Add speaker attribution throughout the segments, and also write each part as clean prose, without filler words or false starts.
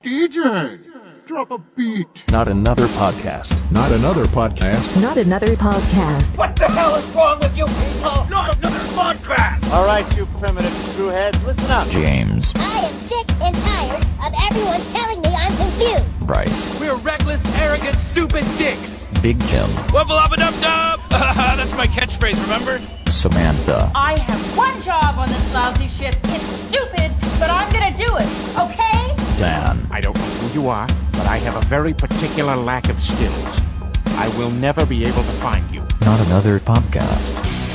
Speaker 1: DJ, drop a beat.
Speaker 2: Not another podcast.
Speaker 1: Not another podcast.
Speaker 3: Not another podcast.
Speaker 4: What the hell is wrong with you people?
Speaker 5: Not another podcast!
Speaker 6: All right, you primitive screwheads, listen up.
Speaker 2: James.
Speaker 7: I am sick and tired of everyone telling me I'm confused.
Speaker 2: Bryce.
Speaker 5: We're reckless, arrogant, stupid dicks.
Speaker 2: Big Tim.
Speaker 5: Wubble-up-a-dub-dub! That's my catchphrase, remember?
Speaker 2: Samantha.
Speaker 8: I have one job on this lousy ship. It's stupid, but I'm gonna do it, okay?
Speaker 2: Dan.
Speaker 9: I don't know who you are, but I have a very particular lack of skills. I will never be able to find you.
Speaker 2: Not another podcast.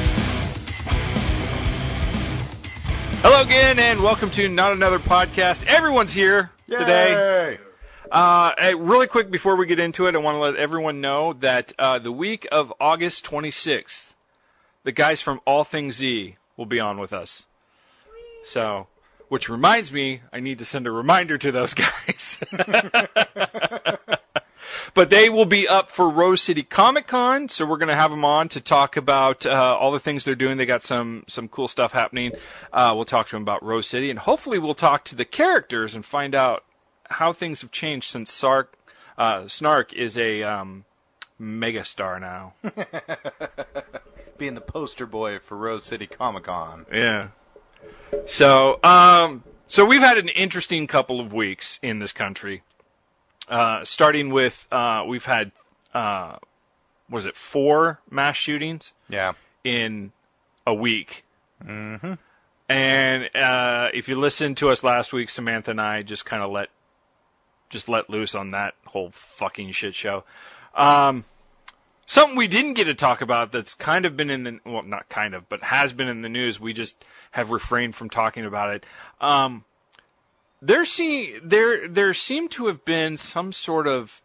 Speaker 10: Hello again, and welcome to Not Another Podcast. Everyone's here today. Really quick before we get into it, I want to let everyone know that the week of August 26th, the guys from All Things Z will be on with us. So, which reminds me, I need to send a reminder to those guys. But they will be up for Rose City Comic Con, so we're going to have them on to talk about all the things they're doing. They got some cool stuff happening. We'll talk to them about Rose City, and hopefully we'll talk to the characters and find out how things have changed since Snark is a megastar now.
Speaker 6: Being the poster boy for Rose City Comic Con.
Speaker 10: Yeah. So we've had an interesting couple of weeks in this country. Starting with, we've had, 4 mass shootings?
Speaker 6: Yeah.
Speaker 10: In a week.
Speaker 6: Mm-hmm.
Speaker 10: And, if you listened to us last week, Samantha and I just kind of let loose on that whole fucking shit show. Something we didn't get to talk about that's kind of been not kind of, but has been in the news. We just have refrained from talking about it. There seemed to have been some sort of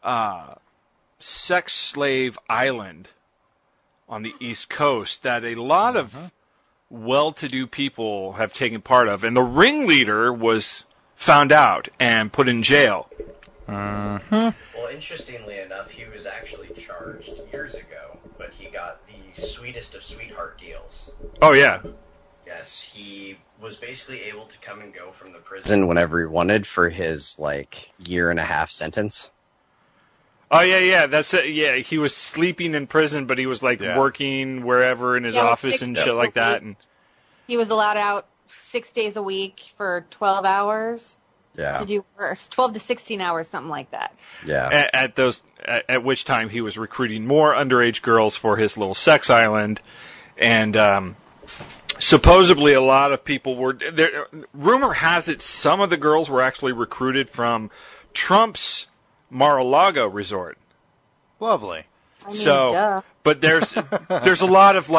Speaker 10: sex slave island on the East Coast that a lot of well-to-do people have taken part of, and the ringleader was found out and put in jail.
Speaker 11: Well, interestingly enough, he was actually charged years ago, but he got the sweetest of sweetheart deals.
Speaker 10: Oh, yeah.
Speaker 11: Yes, he was basically able to come and go from the prison whenever he wanted for his, year-and-a-half sentence.
Speaker 10: Oh, yeah. That's it. Yeah, he was sleeping in prison, but he was, working wherever in his office and shit like that. And
Speaker 12: he was allowed out 6 days a week for 12 hours.
Speaker 11: Yeah.
Speaker 12: To do 12 to 16 hours, something like that.
Speaker 11: Yeah.
Speaker 10: At which time he was recruiting more underage girls for his little sex island. And, supposedly a lot of people were there. Rumor has it some of the girls were actually recruited from Trump's Mar-a-Lago resort.
Speaker 6: Lovely.
Speaker 12: I mean, duh.
Speaker 10: But there's a lot of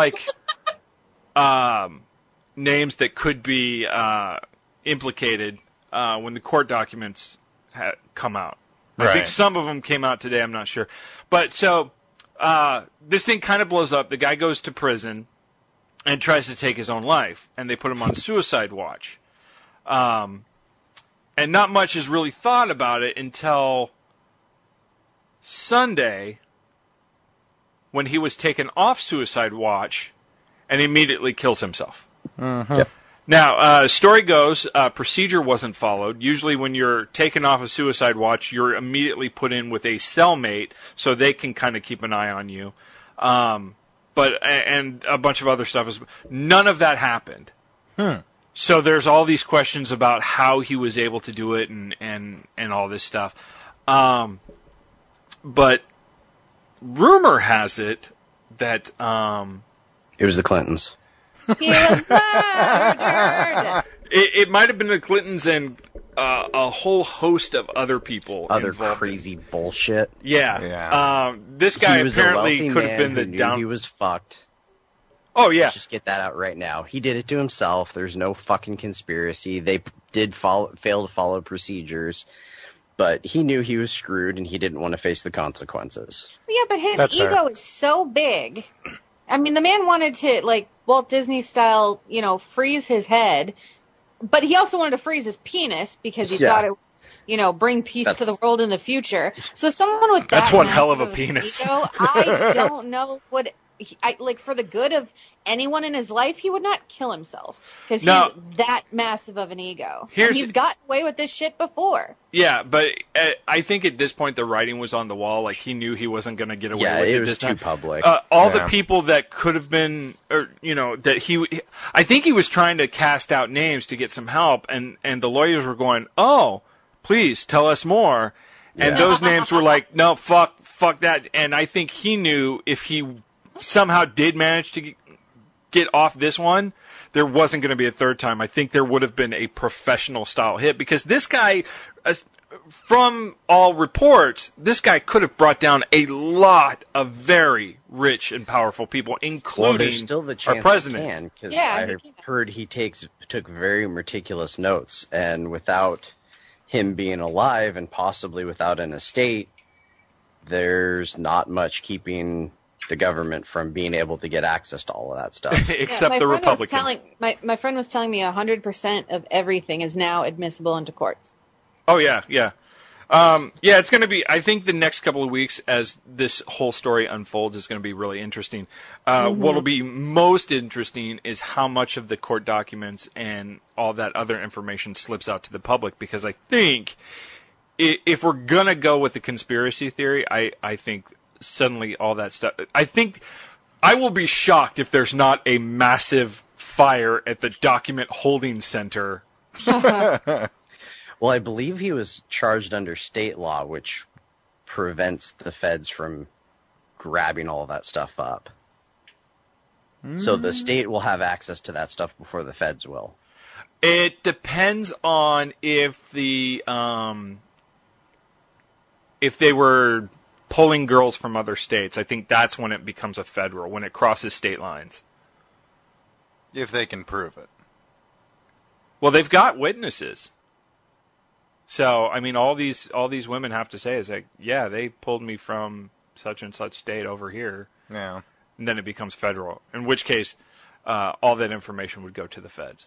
Speaker 10: names that could be implicated when the court documents come out.
Speaker 6: Right.
Speaker 10: I think some of them came out today. I'm not sure. But so this thing kind of blows up. The guy goes to prison and tries to take his own life, and they put him on suicide watch. And not much is really thought about it until Sunday, when he was taken off suicide watch and immediately kills himself.
Speaker 11: Mm-hmm. Yep.
Speaker 10: Now, story goes, procedure wasn't followed. Usually when you're taken off a suicide watch, you're immediately put in with a cellmate so they can kind of keep an eye on you. And a bunch of other stuff. None of that happened. So there's all these questions about how he was able to do it and all this stuff. But rumor has it that
Speaker 11: it was the Clintons.
Speaker 12: He was murdered!
Speaker 10: It might have been the Clintons and a whole host of other people.
Speaker 11: Other crazy bullshit.
Speaker 10: Yeah. This guy apparently could have been the down.
Speaker 11: He was fucked.
Speaker 10: Oh yeah.
Speaker 11: Let's just get that out right now. He did it to himself. There's no fucking conspiracy. They did fail to follow procedures, but he knew he was screwed and he didn't want to face the consequences.
Speaker 12: Yeah, but his ego is so big. I mean, the man wanted to, Walt Disney style, freeze his head, but he also wanted to freeze his penis because he thought it, bring peace to the world in the future. So someone with that
Speaker 10: that's one hell of a penis.
Speaker 12: Ego, I don't know for the good of anyone in his life, he would not kill himself because he's that massive of an ego. And he's gotten away with this shit before.
Speaker 10: Yeah, but I think at this point the writing was on the wall. Like, he knew he wasn't going to get away with it.
Speaker 11: Yeah, it was
Speaker 10: too
Speaker 11: public.
Speaker 10: The people that could have been, I think he was trying to cast out names to get some help, and the lawyers were going, "Oh, please tell us more." And those names were like, "No, fuck that." And I think he knew if he somehow did manage to get off this one, there wasn't going to be a third time. I think there would have been a professional style hit, because this guy, from all reports, this guy could have brought down a lot of very rich and powerful people, including
Speaker 11: there's still the chance
Speaker 10: our president.
Speaker 11: He can, because I heard he took very meticulous notes, and without him being alive and possibly without an estate, there's not much keeping the government from being able to get access to all of that stuff.
Speaker 10: Except the Republicans.
Speaker 12: My friend was telling me 100% of everything is now admissible into courts.
Speaker 10: Oh, yeah. It's going to be, I think the next couple of weeks as this whole story unfolds is going to be really interesting. What will be most interesting is how much of the court documents and all that other information slips out to the public, because I think if we're going to go with the conspiracy theory, I think suddenly all that stuff, I think I will be shocked if there's not a massive fire at the document holding center.
Speaker 11: Well, I believe he was charged under state law, which prevents the feds from grabbing all of that stuff up. So the state will have access to that stuff before the feds will.
Speaker 10: It depends on if they were pulling girls from other states. I think that's when it becomes a federal, when it crosses state lines.
Speaker 6: If they can prove it.
Speaker 10: Well, they've got witnesses. So, I mean, all these women have to say is like, yeah, they pulled me from such and such state over here.
Speaker 6: Yeah.
Speaker 10: And then it becomes federal. In which case, all that information would go to the feds.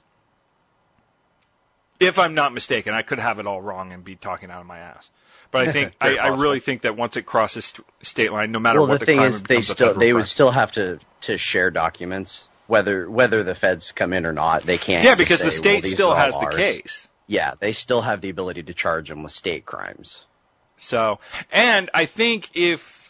Speaker 10: If I'm not mistaken, I could have it all wrong and be talking out of my ass. But I think I really think that once it crosses state line, no matter what the crime is,
Speaker 11: they would still have to share documents, whether the feds come in or not. They can't.
Speaker 10: Yeah, because the state still has the case.
Speaker 11: Yeah, they still have the ability to charge them with state crimes.
Speaker 10: So, and I think if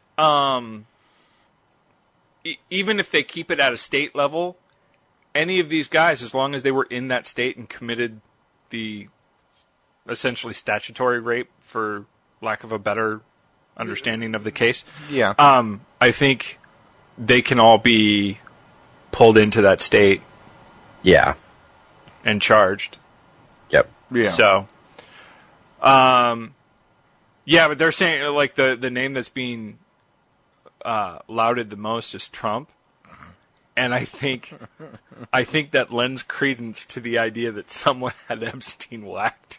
Speaker 10: even if they keep it at a state level, any of these guys, as long as they were in that state and committed the essentially statutory rape, for lack of a better understanding of the case, I think they can all be pulled into that state.
Speaker 11: Yeah.
Speaker 10: And charged.
Speaker 11: Yep.
Speaker 6: Yeah.
Speaker 10: So, but they're saying, like, the name that's being lauded the most is Trump. And I think that lends credence to the idea that someone had Epstein whacked.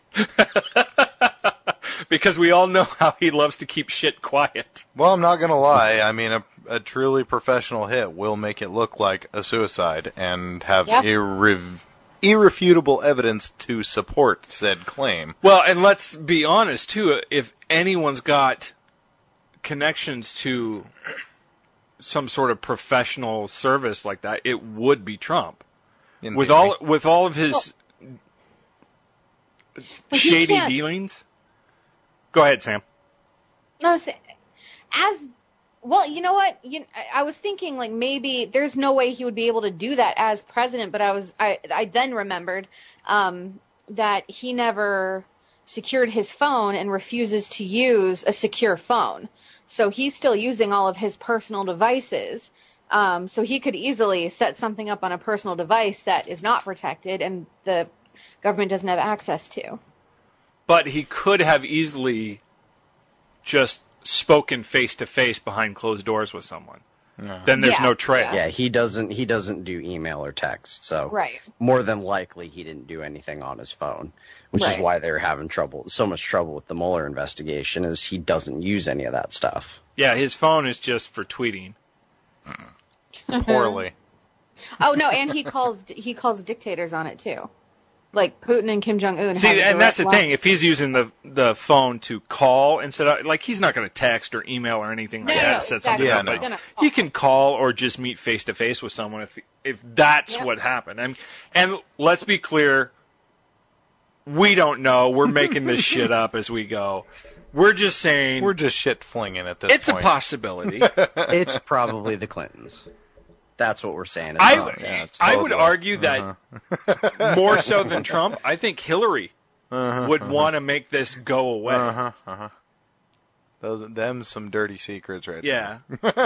Speaker 10: Because we all know how he loves to keep shit quiet.
Speaker 6: Well, I'm not going to lie. I mean, a truly professional hit will make it look like a suicide and have irrefutable evidence to support said claim.
Speaker 10: Well, and let's be honest, too. If anyone's got connections to some sort of professional service like that, it would be Trump. With all of his shady dealings. Go ahead, Sam.
Speaker 12: No, well, you know what? I was thinking, like, maybe there's no way he would be able to do that as president, but I then remembered that he never secured his phone and refuses to use a secure phone. So he's still using all of his personal devices. So he could easily set something up on a personal device that is not protected and the government doesn't have access to.
Speaker 10: But he could have easily just spoken face to face behind closed doors with someone. No. Then there's no trail.
Speaker 11: Yeah, he doesn't do email or text. So more than likely he didn't do anything on his phone, which is why they're having so much trouble with the Mueller investigation, is he doesn't use any of that stuff.
Speaker 10: Yeah, his phone is just for tweeting.
Speaker 6: Poorly.
Speaker 12: Oh no, and he calls dictators on it too. like Putin and Kim Jong-un.
Speaker 10: See, and that's the thing. If he's using the phone to call instead of, like, he's not going to text or email or anything like that to set something up. But he can call or just meet face to face with someone if that's what happened. And let's be clear, we don't know. We're making this shit up as we go. We're just saying.
Speaker 6: We're just shit flinging at this point.
Speaker 10: It's a possibility.
Speaker 11: It's probably the Clintons. That's what we're saying.
Speaker 10: I would argue that more so than Trump, I think Hillary would want to make this go away.
Speaker 6: Them some dirty secrets right
Speaker 10: there.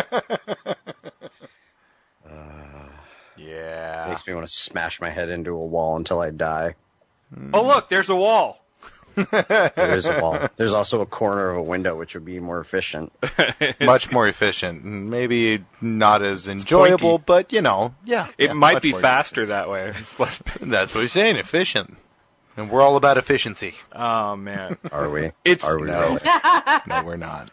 Speaker 6: Yeah.
Speaker 11: Makes me want to smash my head into a wall until I die.
Speaker 10: Oh, look, there's a wall.
Speaker 11: There is a wall. There's also a corner of a window, which would be more efficient.
Speaker 6: Much more efficient. Maybe not as enjoyable, but, you know,
Speaker 10: It might be faster that way.
Speaker 6: That's what we're saying, efficient. And we're all about efficiency.
Speaker 10: Oh, man.
Speaker 11: Are we?
Speaker 10: Are
Speaker 11: we
Speaker 6: really? No, we're not.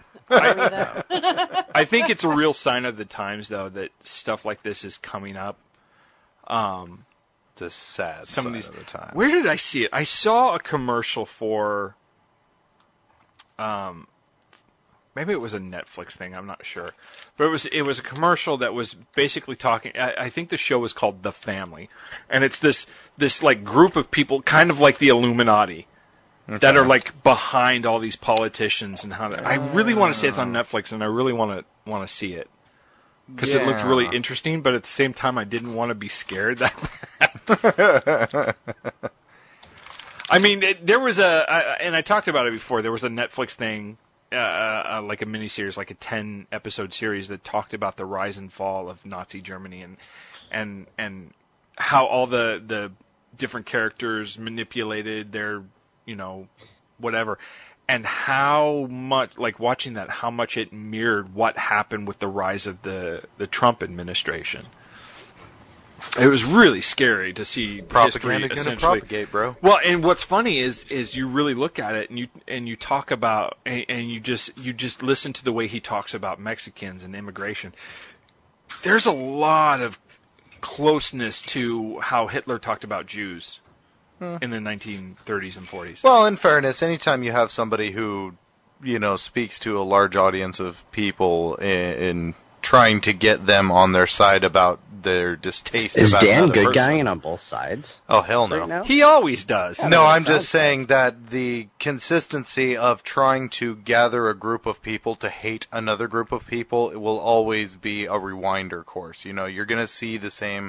Speaker 10: I think it's a real sign of the times, though, that stuff like this is coming up.
Speaker 6: It's a sad sign of the time.
Speaker 10: Where did I see it? I saw a commercial for, maybe it was a Netflix thing. I'm not sure, but it was a commercial that was basically talking. I think the show was called The Family, and it's this like group of people, kind of like the Illuminati, that are like behind all these politicians and how. I really want to say it's on Netflix, and I really want to see it. Because it looked really interesting, but at the same time, I didn't want to be scared that bad. I mean, there was and I talked about it before, there was a Netflix thing, like a miniseries, like a 10-episode series that talked about the rise and fall of Nazi Germany and how all the different characters manipulated their, whatever. And how much, like watching that, how much it mirrored what happened with the rise of the Trump administration. It was really scary to see
Speaker 6: propaganda
Speaker 10: history
Speaker 6: gonna propagate, bro.
Speaker 10: Well, and what's funny is you really look at it and you talk about and you just listen to the way he talks about Mexicans and immigration. There's a lot of closeness to how Hitler talked about Jews in the 1930s and 40s.
Speaker 6: Well, in fairness, anytime you have somebody who, speaks to a large audience of people in trying to get them on their side about their distaste
Speaker 11: is
Speaker 6: about
Speaker 11: Dan
Speaker 6: another
Speaker 11: good
Speaker 6: person.
Speaker 11: guying on both sides?
Speaker 6: Oh, hell no.
Speaker 11: Right now?
Speaker 10: He always does.
Speaker 6: No, I'm just saying that the consistency of trying to gather a group of people to hate another group of people, it will always be a rewinder course. You're going to see the same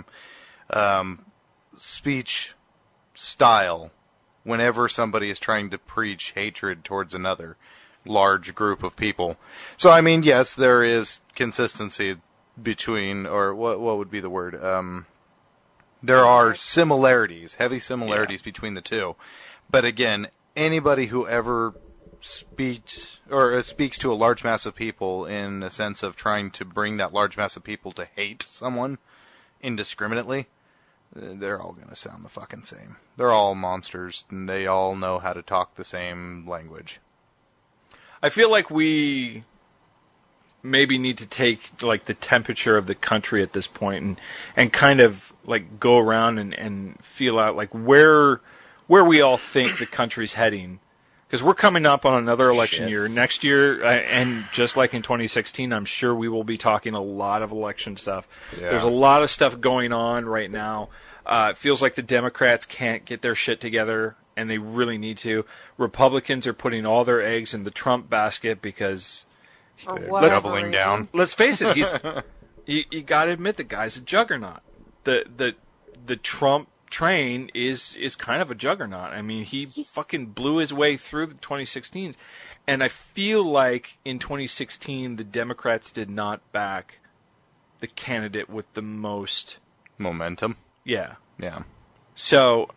Speaker 6: speech style whenever somebody is trying to preach hatred towards another large group of people. So, I mean, yes, there is consistency between, or what would be the word? There are similarities, heavy similarities between the two. But again, anybody who ever speaks to a large mass of people in the sense of trying to bring that large mass of people to hate someone indiscriminately, they're all going to sound the fucking same. They're all monsters, and they all know how to talk the same language.
Speaker 10: I feel like we maybe need to take like the temperature of the country at this point and kind of like go around and feel out like where we all think the country's heading. Because we're coming up on another election year. Next year, and just like in 2016, I'm sure we will be talking a lot of election stuff. Yeah. There's a lot of stuff going on right now. It feels like the Democrats can't get their shit together, and they really need to. Republicans are putting all their eggs in the Trump basket because
Speaker 6: they're doubling down.
Speaker 10: Let's face it, you got to admit the guy's a juggernaut. The Trump train is kind of a juggernaut. I mean, he fucking blew his way through the 2016s, and I feel like in 2016 the Democrats did not back the candidate with the most
Speaker 6: momentum.
Speaker 10: Yeah.
Speaker 6: Yeah.
Speaker 10: So,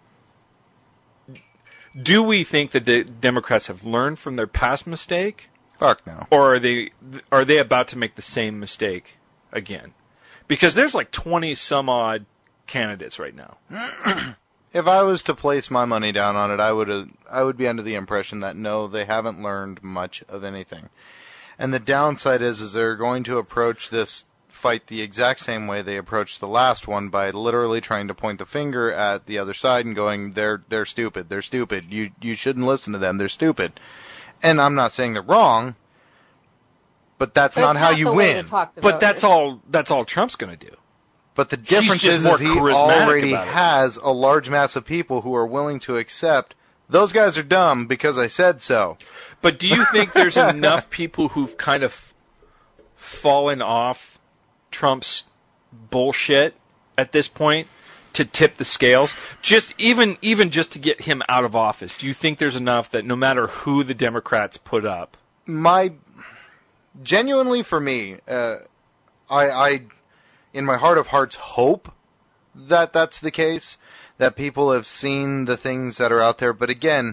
Speaker 10: do we think that the Democrats have learned from their past mistake?
Speaker 6: Fuck no.
Speaker 10: Or are they about to make the same mistake again? Because there's like 20 some odd candidates right now.
Speaker 6: If I was to place my money down on it, I would be under the impression that no, they haven't learned much of anything. And the downside is they're going to approach this fight the exact same way they approached the last one, by literally trying to point the finger at the other side and going, they're stupid, they're stupid, you shouldn't listen to them, they're stupid. And I'm not saying they're wrong, but that's not how you win.
Speaker 10: But that's all Trump's going to do.
Speaker 6: But the difference is he already has a large mass of people who are willing to accept, those guys are dumb because I said so.
Speaker 10: But do you think there's enough people who've kind of fallen off Trump's bullshit at this point to tip the scales? Just even just to get him out of office. Do you think there's enough that no matter who the Democrats put up?
Speaker 6: Genuinely for me, I in my heart of hearts hope that that's the case, that people have seen the things that are out there. But again,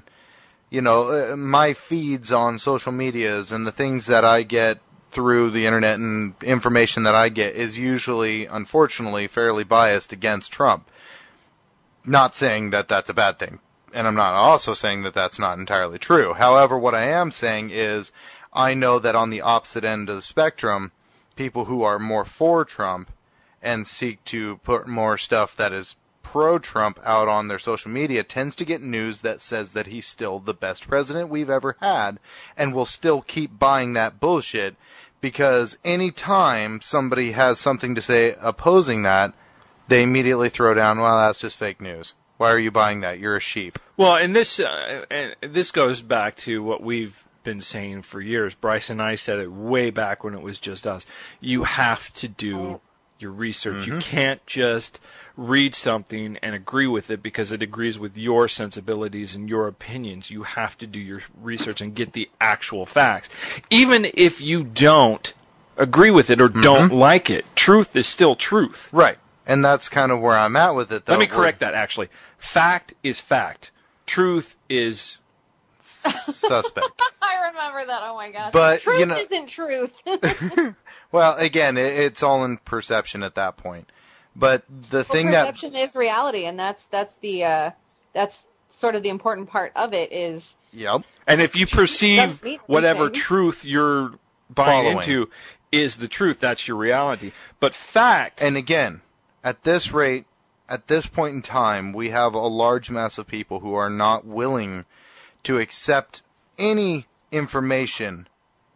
Speaker 6: my feeds on social medias and the things that I get through the internet and information that I get is usually, unfortunately, fairly biased against Trump. Not saying that that's a bad thing, and I'm not also saying that that's not entirely true. However, what I am saying is I know that on the opposite end of the spectrum, people who are more for Trump and seek to put more stuff that is pro-Trump out on their social media tends to get news that says that he's still the best president we've ever had, and will still keep buying that bullshit, because any time somebody has something to say opposing that, they immediately throw down, well, that's just fake news. Why are you buying that? You're a sheep.
Speaker 10: Well, and this goes back to what we've been saying for years. Bryce and I said it way back when it was just us. You have to do your research. Mm-hmm. You can't just read something and agree with it because it agrees with your sensibilities and your opinions. You have to do your research and get the actual facts. Even if you don't agree with it or don't like it, truth is still truth.
Speaker 6: Right. And that's kind of where I'm at with it, though.
Speaker 10: Let me correct that, actually. Fact is fact. Truth is
Speaker 6: suspect.
Speaker 12: I remember that. Oh, my gosh.
Speaker 6: But,
Speaker 12: truth isn't truth.
Speaker 6: Well, again, it's all in perception at that point. But the thing
Speaker 12: perception is reality, and that's sort of the important part of it is.
Speaker 6: Yep.
Speaker 10: And if you perceive whatever truth you're buying into is the truth, that's your reality. But fact.
Speaker 6: And again, at this rate, at this point in time, we have a large mass of people who are not willing to accept any information,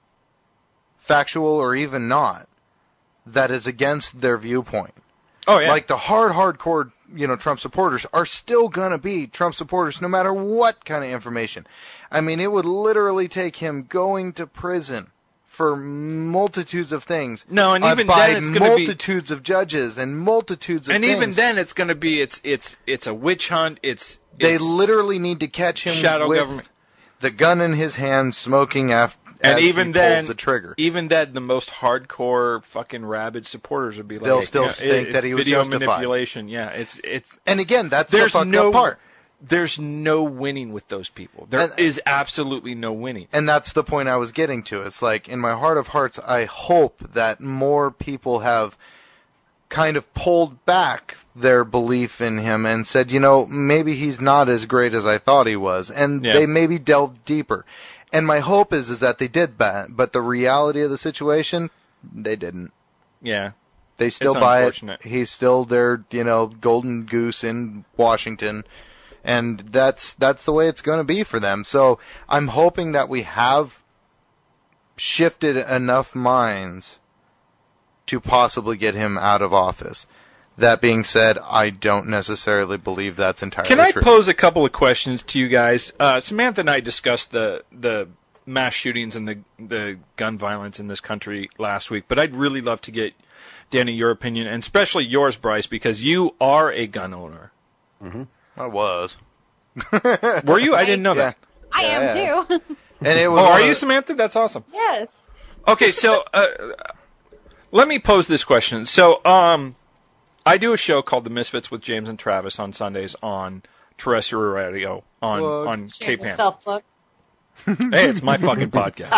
Speaker 6: factual or even not, that is against their viewpoint.
Speaker 10: Oh, yeah.
Speaker 6: Like the hardcore, Trump supporters are still going to be Trump supporters no matter what kind of information. I mean, it would literally take him going to prison for multitudes of things.
Speaker 10: No, and even then it's going to be
Speaker 6: multitudes of judges and multitudes of
Speaker 10: things.
Speaker 6: And
Speaker 10: even then it's going to be it's a witch hunt.
Speaker 6: They literally need to catch him with
Speaker 10: government.
Speaker 6: The gun in his hand, smoking after. And
Speaker 10: even then,
Speaker 6: pulls the trigger.
Speaker 10: Even then, the most hardcore fucking rabid supporters would be like,
Speaker 6: they'll still think that he was
Speaker 10: video
Speaker 6: justified.
Speaker 10: Manipulation. Yeah, it's.
Speaker 6: And again, that's the fucked up part.
Speaker 10: There's no winning with those people. There is absolutely no winning.
Speaker 6: And that's the point I was getting to. It's like, in my heart of hearts, I hope that more people have kind of pulled back their belief in him and said, maybe he's not as great as I thought he was. And they maybe delved deeper. And my hope is that they did that, but the reality of the situation, they didn't.
Speaker 10: Yeah.
Speaker 6: They still buy it. He's still their, golden goose in Washington. And that's the way it's going to be for them. So I'm hoping that we have shifted enough minds to possibly get him out of office. That being said, I don't necessarily believe that's entirely true.
Speaker 10: Can I pose a couple of questions to you guys? Samantha and I discussed the mass shootings and the gun violence in this country last week, but I'd really love to get, Danny, your opinion, and especially yours, Bryce, because you are a gun owner.
Speaker 6: Mm-hmm. I was.
Speaker 10: Were you? I didn't know that.
Speaker 12: I am too.
Speaker 6: And it was.
Speaker 10: Oh, are you, Samantha? That's awesome.
Speaker 12: Yes.
Speaker 10: Okay, so let me pose this question. So, I do a show called The Misfits with James and Travis on Sundays on terrestrial radio on KPAN.
Speaker 12: Self-plug.
Speaker 10: Hey, it's my fucking podcast.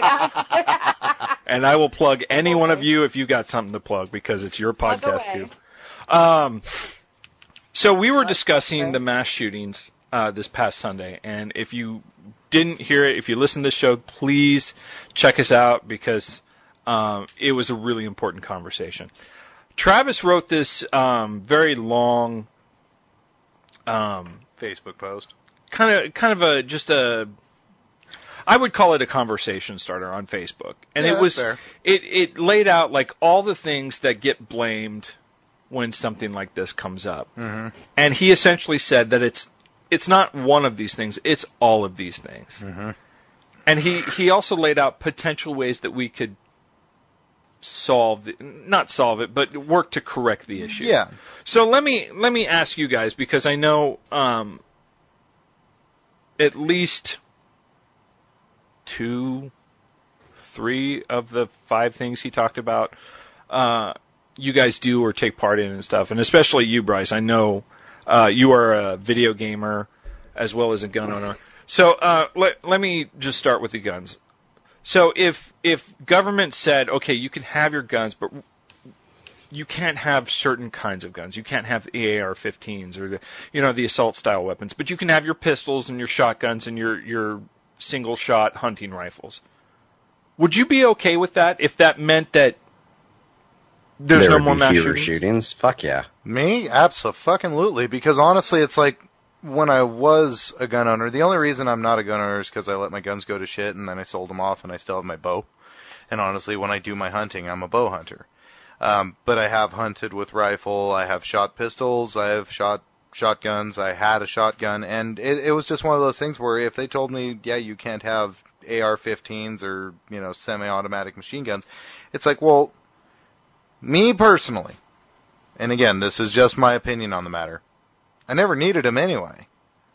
Speaker 10: And I will plug any one of you if you got something to plug because it's your podcast too. So we were discussing the mass shootings this past Sunday, and if you didn't hear it, if you listened to this show, please check us out because it was a really important conversation. Travis wrote this very long
Speaker 6: Facebook post.
Speaker 10: Kind of I would call it a conversation starter on Facebook. And
Speaker 6: yeah,
Speaker 10: it was
Speaker 6: fair.
Speaker 10: it laid out like all the things that get blamed when something like this comes up.
Speaker 6: Mm-hmm.
Speaker 10: And he essentially said that it's not one of these things, it's all of these things.
Speaker 6: Mm-hmm.
Speaker 10: And he also laid out potential ways that we could not solve it, but work to correct the issue.
Speaker 6: Yeah.
Speaker 10: So let me ask you guys, because I know at least 2, 3 of the 5 things he talked about, you guys do or take part in and stuff, and especially you, Bryce. I know you are a video gamer as well as a gun owner. So let me just start with the guns. So if government said, okay, you can have your guns, but you can't have certain kinds of guns. You can't have the AR-15s or the assault style weapons, but you can have your pistols and your shotguns and your single shot hunting rifles. Would you be okay with that if that meant that there's no more mass
Speaker 11: shootings? Fuck yeah.
Speaker 6: Me? Abso-fucking-lutely, because honestly, it's like, when I was a gun owner, the only reason I'm not a gun owner is because I let my guns go to shit and then I sold them off and I still have my bow. And honestly, when I do my hunting, I'm a bow hunter. But I have hunted with rifle, I have shot pistols, I have shot shotguns, I had a shotgun, and it was just one of those things where if they told me, yeah, you can't have AR-15s or, semi-automatic machine guns, it's like, well, me personally, and again, this is just my opinion on the matter, I never needed them anyway.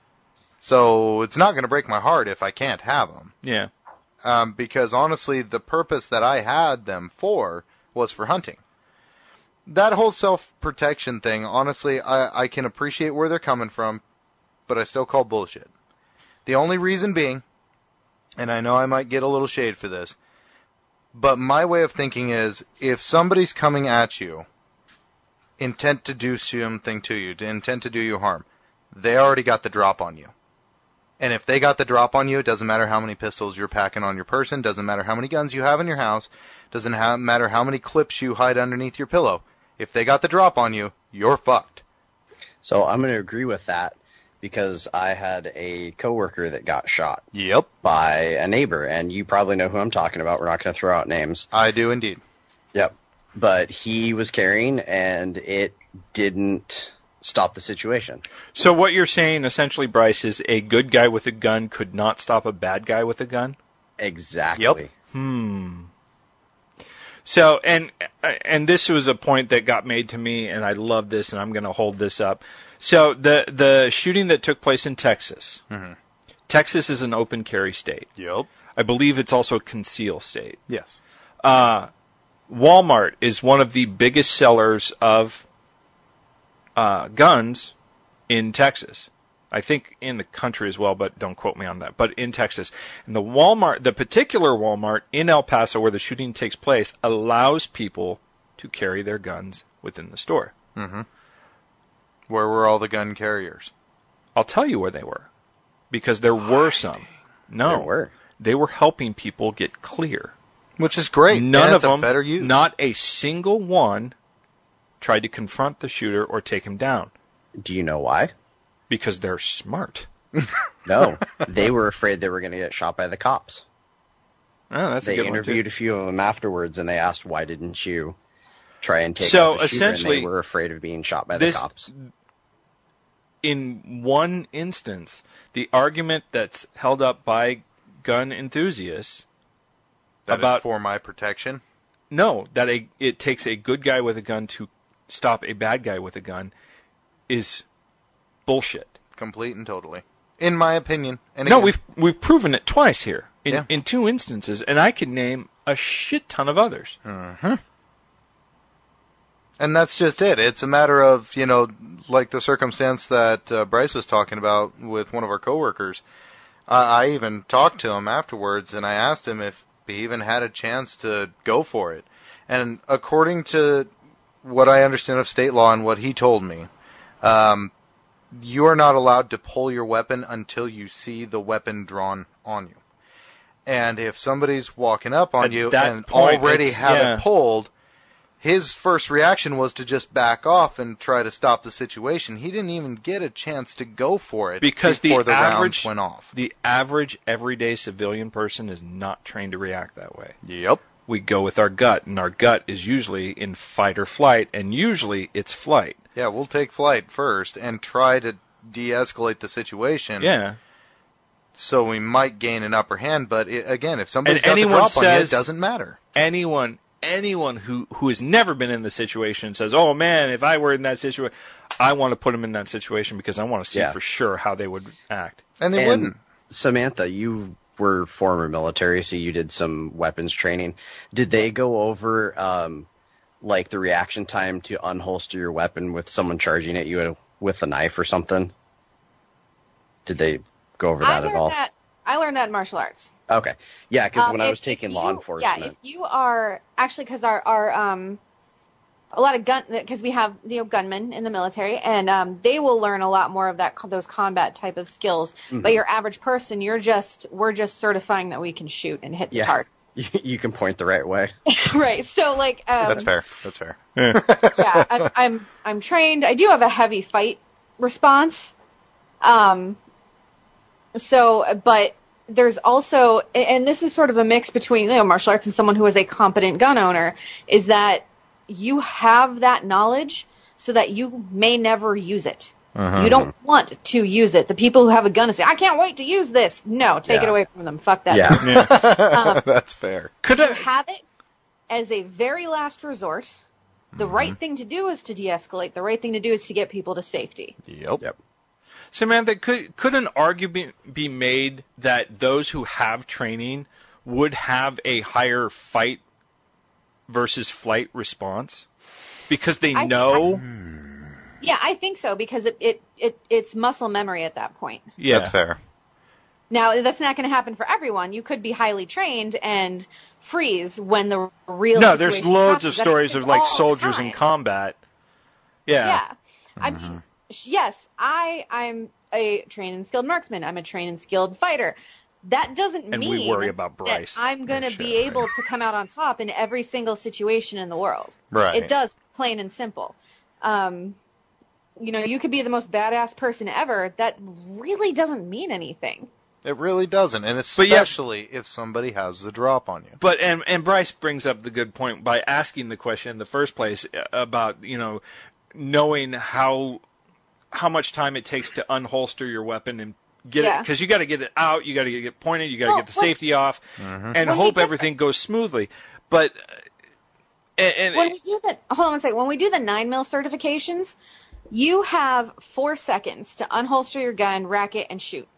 Speaker 6: So it's not going to break my heart if I can't have them.
Speaker 10: Yeah.
Speaker 6: Because honestly, the purpose that I had them for was for hunting. That whole self-protection thing, honestly, I can appreciate where they're coming from, but I still call bullshit. The only reason being, and I know I might get a little shade for this, but my way of thinking is, if somebody's coming at you, intent to do something to you, intent to do you harm, they already got the drop on you. And if they got the drop on you, it doesn't matter how many pistols you're packing on your person, doesn't matter how many guns you have in your house, doesn't matter how many clips you hide underneath your pillow. If they got the drop on you, you're fucked.
Speaker 11: So I'm going to agree with that, because I had a coworker that got shot.
Speaker 6: Yep.
Speaker 11: By a neighbor, and you probably know who I'm talking about. We're not going to throw out names.
Speaker 6: I do indeed.
Speaker 11: Yep. But he was carrying, and it didn't stop the situation.
Speaker 10: So what you're saying, essentially, Bryce, is a good guy with a gun could not stop a bad guy with a gun?
Speaker 11: Exactly.
Speaker 6: Yep.
Speaker 10: So, and this was a point that got made to me, and I love this, and I'm going to hold this up. So the shooting that took place in Texas.
Speaker 6: Mm-hmm.
Speaker 10: Texas is an open carry state.
Speaker 6: Yep.
Speaker 10: I believe it's also a conceal state.
Speaker 6: Yes.
Speaker 10: Walmart is one of the biggest sellers of guns in Texas. I think in the country as well, but don't quote me on that. But in Texas. And the particular Walmart in El Paso where the shooting takes place, allows people to carry their guns within the store.
Speaker 6: Mm-hmm. Where were all the gun carriers?
Speaker 10: I'll tell you where they were. Because there were some. No.
Speaker 11: There were.
Speaker 10: They were helping people get clear.
Speaker 6: Which is great.
Speaker 10: None of them,
Speaker 6: better use.
Speaker 10: Not a single one, tried to confront the shooter or take him down.
Speaker 11: Do you know why?
Speaker 10: Because they're smart.
Speaker 11: No, they were afraid they were going to get shot by the cops.
Speaker 10: Oh, that's a good one, too.
Speaker 11: They interviewed a few of them afterwards, and they asked, why didn't you try and take
Speaker 10: so
Speaker 11: out the shooter?
Speaker 10: essentially,
Speaker 11: and they were afraid of being shot by the cops.
Speaker 10: In one instance, the argument that's held up by gun enthusiasts
Speaker 6: that
Speaker 10: about
Speaker 6: it's for my protection?
Speaker 10: No, that it takes a good guy with a gun to stop a bad guy with a gun is bullshit.
Speaker 6: Complete and totally. In my opinion. And
Speaker 10: no,
Speaker 6: again,
Speaker 10: we've proven it twice here
Speaker 6: Yeah.
Speaker 10: in 2 instances, and I can name a shit ton of others.
Speaker 6: Mm-hmm. And that's just it. It's a matter of, like the circumstance that Bryce was talking about with one of our coworkers. I even talked to him afterwards, and I asked him if he even had a chance to go for it. And according to what I understand of state law and what he told me, you are not allowed to pull your weapon until you see the weapon drawn on you. And if somebody's walking up on
Speaker 10: At
Speaker 6: you
Speaker 10: that
Speaker 6: and
Speaker 10: point,
Speaker 6: already
Speaker 10: it's-
Speaker 6: have
Speaker 10: yeah.
Speaker 6: it pulled, his first reaction was to just back off and try to stop the situation. He didn't even get a chance to go for it
Speaker 10: Because
Speaker 6: before
Speaker 10: the
Speaker 6: rounds
Speaker 10: average
Speaker 6: went off.
Speaker 10: The average everyday civilian person is not trained to react that way.
Speaker 6: Yep.
Speaker 10: We go with our gut, and our gut is usually in fight or flight, and usually it's flight.
Speaker 6: Yeah, we'll take flight first and try to de-escalate the situation.
Speaker 10: Yeah.
Speaker 6: So we might gain an upper hand, but again, if somebody's
Speaker 10: And
Speaker 6: got the
Speaker 10: anyone
Speaker 6: drop on you, it
Speaker 10: says-
Speaker 6: doesn't matter.
Speaker 10: Anyone who has never been in the situation says, "Oh man, if I were in that situation, I want to put them in that situation because I want to see for sure how they would act."
Speaker 6: And they wouldn't.
Speaker 11: Samantha, you were former military, so you did some weapons training. Did they go over like the reaction time to unholster your weapon with someone charging at you with a knife or something? Did they go over that at all?
Speaker 12: I learned that in martial arts.
Speaker 11: Okay. Yeah, because when I was taking law enforcement.
Speaker 12: Yeah, if you are actually, because our a lot of because we have gunmen in the military, and they will learn a lot more of those combat type of skills.
Speaker 11: Mhm.
Speaker 12: But your average person, we're just certifying that we can shoot and hit the target.
Speaker 11: You can point the right way.
Speaker 12: Right. So like.
Speaker 6: That's fair. That's fair.
Speaker 12: Yeah, I'm trained. I do have a heavy fight response. But there's also, and this is sort of a mix between martial arts and someone who is a competent gun owner, is that you have that knowledge so that you may never use it.
Speaker 6: Uh-huh.
Speaker 12: You don't want to use it. The people who have a gun and say, "I can't wait to use this." No, take it away from them. Fuck that.
Speaker 6: Yeah. That's fair.
Speaker 12: You have it as a very last resort. The right thing to do is to de-escalate. The right thing to do is to get people to safety.
Speaker 6: Yep.
Speaker 10: Samantha, could an argument be made that those who have training would have a higher fight versus flight response because they know?
Speaker 12: Yeah, I think so because it's muscle memory at that point.
Speaker 10: Yeah,
Speaker 6: that's fair.
Speaker 12: Now, that's not going to happen for everyone. You could be highly trained and freeze when the real
Speaker 10: No,
Speaker 12: situation
Speaker 10: there's loads of
Speaker 12: happens.
Speaker 10: stories
Speaker 12: It's
Speaker 10: of like
Speaker 12: all the
Speaker 10: soldiers in
Speaker 12: time.
Speaker 10: combat. Yeah.
Speaker 12: Yeah. I mean, yes, I'm a trained and skilled marksman. I'm a trained and skilled fighter. That doesn't
Speaker 10: And
Speaker 12: mean
Speaker 10: we worry about Bryce.
Speaker 12: that I'm going to be able to come out on top in every single situation in the world.
Speaker 6: Right.
Speaker 12: It does, plain and simple. You could be the most badass person ever. That really doesn't mean anything.
Speaker 6: It really doesn't, and especially if somebody has the drop on you.
Speaker 10: But and Bryce brings up the good point by asking the question in the first place about knowing how much time it takes to unholster your weapon and get it, because you got to get it out, you got to get it pointed, you got to get the safety off, and hope everything goes smoothly. But
Speaker 12: when we do hold on one second. When we do the 9mm certifications, you have 4 seconds to unholster your gun, rack it, and shoot.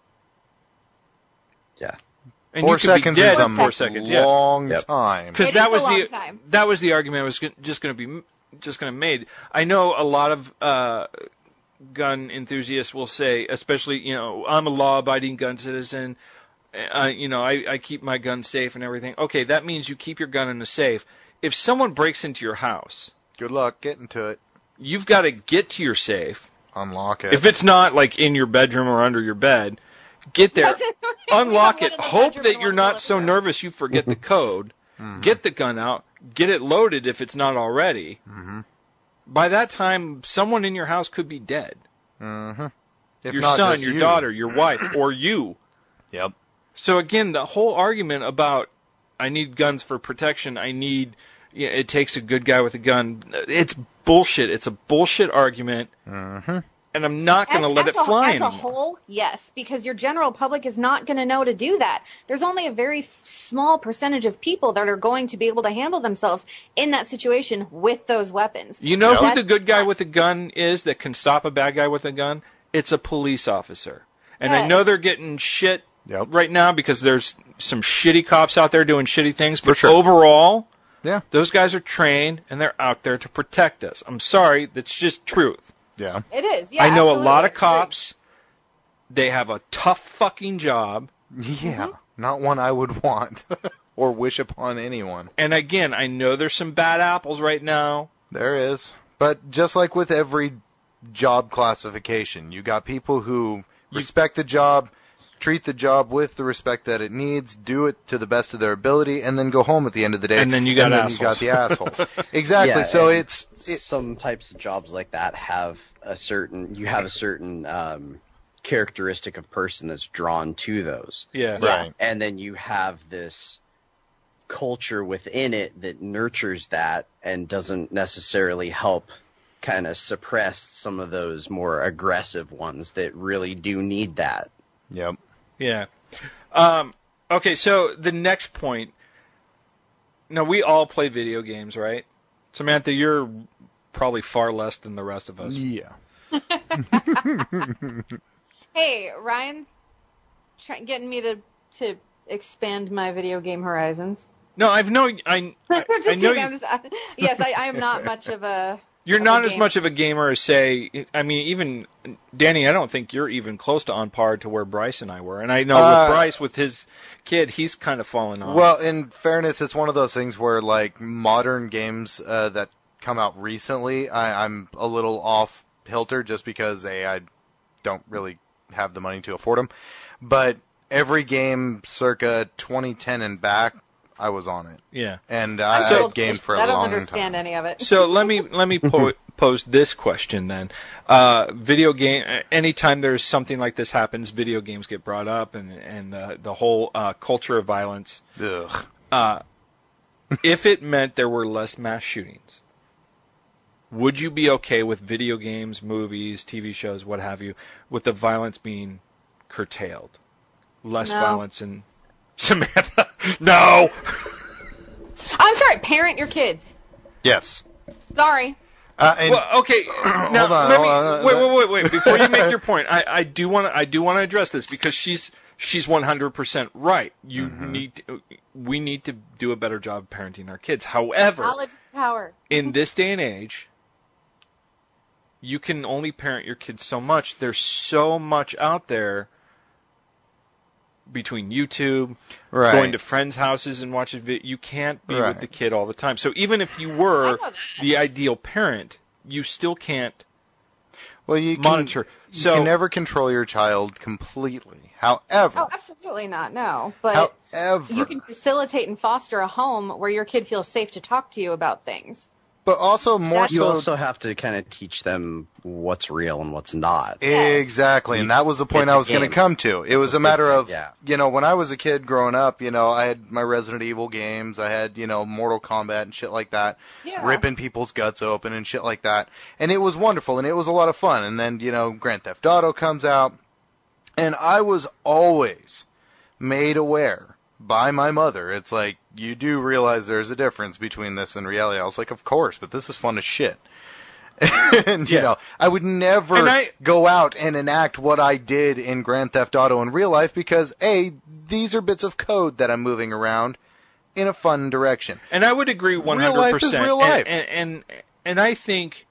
Speaker 11: Yeah.
Speaker 10: And
Speaker 6: 4
Speaker 10: you could
Speaker 6: seconds
Speaker 10: be dead
Speaker 6: is
Speaker 10: in
Speaker 6: a
Speaker 10: 4 seconds.
Speaker 6: long time.
Speaker 10: Because
Speaker 12: It is a long time.
Speaker 10: that was the argument I was just going to make. I know a lot of gun enthusiasts will say, especially I'm a law-abiding gun citizen. I keep my gun safe and everything. Okay, that means you keep your gun in a safe. If someone breaks into your house,
Speaker 6: good luck getting to it.
Speaker 10: You've got to get to your safe.
Speaker 6: Unlock it.
Speaker 10: If it's not like in your bedroom or under your bed, get there, unlock it, hope that you're not so nervous you forget the code, get the gun out, get it loaded if it's not already. By that time, someone in your house could be dead.
Speaker 6: If
Speaker 10: Your
Speaker 6: not
Speaker 10: son,
Speaker 6: just
Speaker 10: your
Speaker 6: you.
Speaker 10: daughter, your wife, or you.
Speaker 6: Yep.
Speaker 10: So again, the whole argument about I need guns for protection, it takes a good guy with a gun, it's bullshit. It's a bullshit argument. And I'm not going to let it fly
Speaker 12: as
Speaker 10: anymore.
Speaker 12: a whole, yes, because your general public is not going to know to do that. There's only a very small percentage of people that are going to be able to handle themselves in that situation with those weapons.
Speaker 10: You know who the good guy with a gun is that can stop a bad guy with a gun? It's a police officer. And I know they're getting shit right now because there's some shitty cops out there doing shitty things. But overall, those guys are trained and they're out there to protect us. I'm sorry, that's just truth.
Speaker 6: Yeah.
Speaker 12: It is, yeah.
Speaker 10: I know
Speaker 12: absolutely.
Speaker 10: a lot of cops, they have a tough fucking job.
Speaker 6: Yeah, not one I would want or wish upon anyone.
Speaker 10: And again, I know there's some bad apples right now.
Speaker 6: There is. But just like with every job classification, you got people who respect the job treat the job with the respect that it needs, do it to the best of their ability, and then go home at the end of the day.
Speaker 10: And then you got
Speaker 6: you got the assholes. Exactly.
Speaker 11: Yeah,
Speaker 6: so
Speaker 11: it's some types of jobs like that have a certain characteristic of person that's drawn to those.
Speaker 10: Yeah.
Speaker 6: Right.
Speaker 11: And then you have this culture within it that nurtures that and doesn't necessarily help kind of suppress some of those more aggressive ones that really do need that.
Speaker 6: Yep.
Speaker 10: Yeah. Okay, so the next point. Now, we all play video games, right? Samantha, you're probably far less than the rest of us.
Speaker 6: Yeah.
Speaker 12: Hey, Ryan's getting me to expand my video game horizons.
Speaker 10: No, I know
Speaker 12: yes, I am not much of a...
Speaker 10: You're not as much of a gamer as, say, I mean, even, Danny, I don't think you're even close to on par to where Bryce and I were. And I know with Bryce, with his kid, he's kind of fallen off.
Speaker 6: Well, in fairness, it's one of those things where, like, modern games that come out recently, I'm a little off kilter just because, I don't really have the money to afford them. But every game circa 2010 and back, I was on it.
Speaker 10: Yeah.
Speaker 6: And I had gamed for a long time.
Speaker 12: I don't understand any of it.
Speaker 10: So let me pose this question then. Video game, anytime there's something like this happens, video games get brought up and the whole culture of violence.
Speaker 6: Ugh.
Speaker 10: If it meant there were less mass shootings, would you be okay with video games, movies, TV shows, what have you, with the violence being curtailed? Less violence and... Samantha, no!
Speaker 12: I'm sorry, parent your kids.
Speaker 6: Yes.
Speaker 12: Sorry.
Speaker 10: Well, okay. Now, hold on. Wait. Before you make your point, I do want to address this because she's 100% right. We need to do a better job of parenting our kids. However,
Speaker 12: knowledge power.
Speaker 10: In this day and age, you can only parent your kids so much. There's so much out there. Between YouTube, going to friends' houses and watching video, you can't be with the kid all the time. So even if you were the ideal parent, you still can't monitor.
Speaker 6: You can never control your child completely. However...
Speaker 12: Oh, absolutely not, no. But you can facilitate and foster a home where your kid feels safe to talk to you about things.
Speaker 6: But also
Speaker 11: you also have to kind of teach them what's real and what's not.
Speaker 6: Exactly, and that was the point I was going to come to. It was a matter of, when I was a kid growing up, I had my Resident Evil games, I had, Mortal Kombat and shit like that, ripping people's guts open and shit like that, and it was wonderful, and it was a lot of fun, and then, Grand Theft Auto comes out, and I was always made aware by my mother. It's like, you do realize there's a difference between this and reality. I was like, of course, but this is fun as shit. And, I would never go out and enact what I did in Grand Theft Auto in real life because, these are bits of code that I'm moving around in a fun direction.
Speaker 10: And I would agree 100%.
Speaker 6: Real life is real life.
Speaker 10: And I think,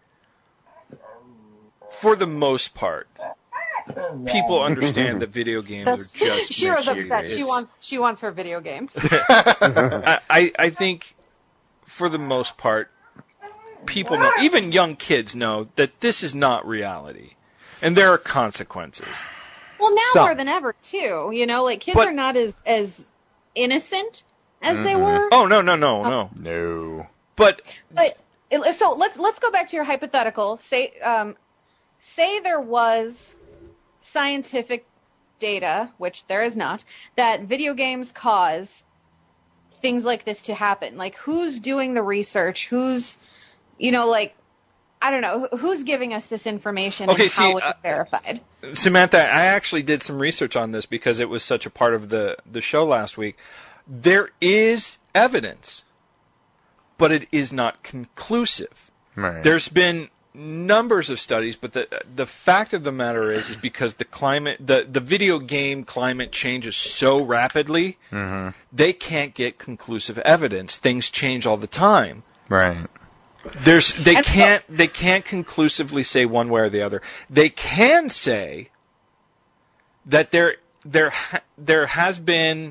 Speaker 10: for the most part, people understand that video games are just...
Speaker 12: She was upset. She wants her video games.
Speaker 10: I think, for the most part, people know, even young kids know, that this is not reality. And there are consequences.
Speaker 12: Well, now more than ever, too. Kids are not as innocent as they were.
Speaker 10: Oh, no. But
Speaker 12: so let's go back to your hypothetical. Say there was scientific data, which there is not, that video games cause things like this to happen. Like, who's doing the research? Who's, I don't know, who's giving us this information and how it's verified?
Speaker 10: Samantha, I actually did some research on this because it was such a part of the show last week. There is evidence, but it is not conclusive.
Speaker 6: Right.
Speaker 10: There's been numbers of studies, but the fact of the matter is because the climate, the video game climate changes so rapidly, they can't get conclusive evidence. Things change all the time.
Speaker 6: Right.
Speaker 10: They can't conclusively say one way or the other. They can say that there has been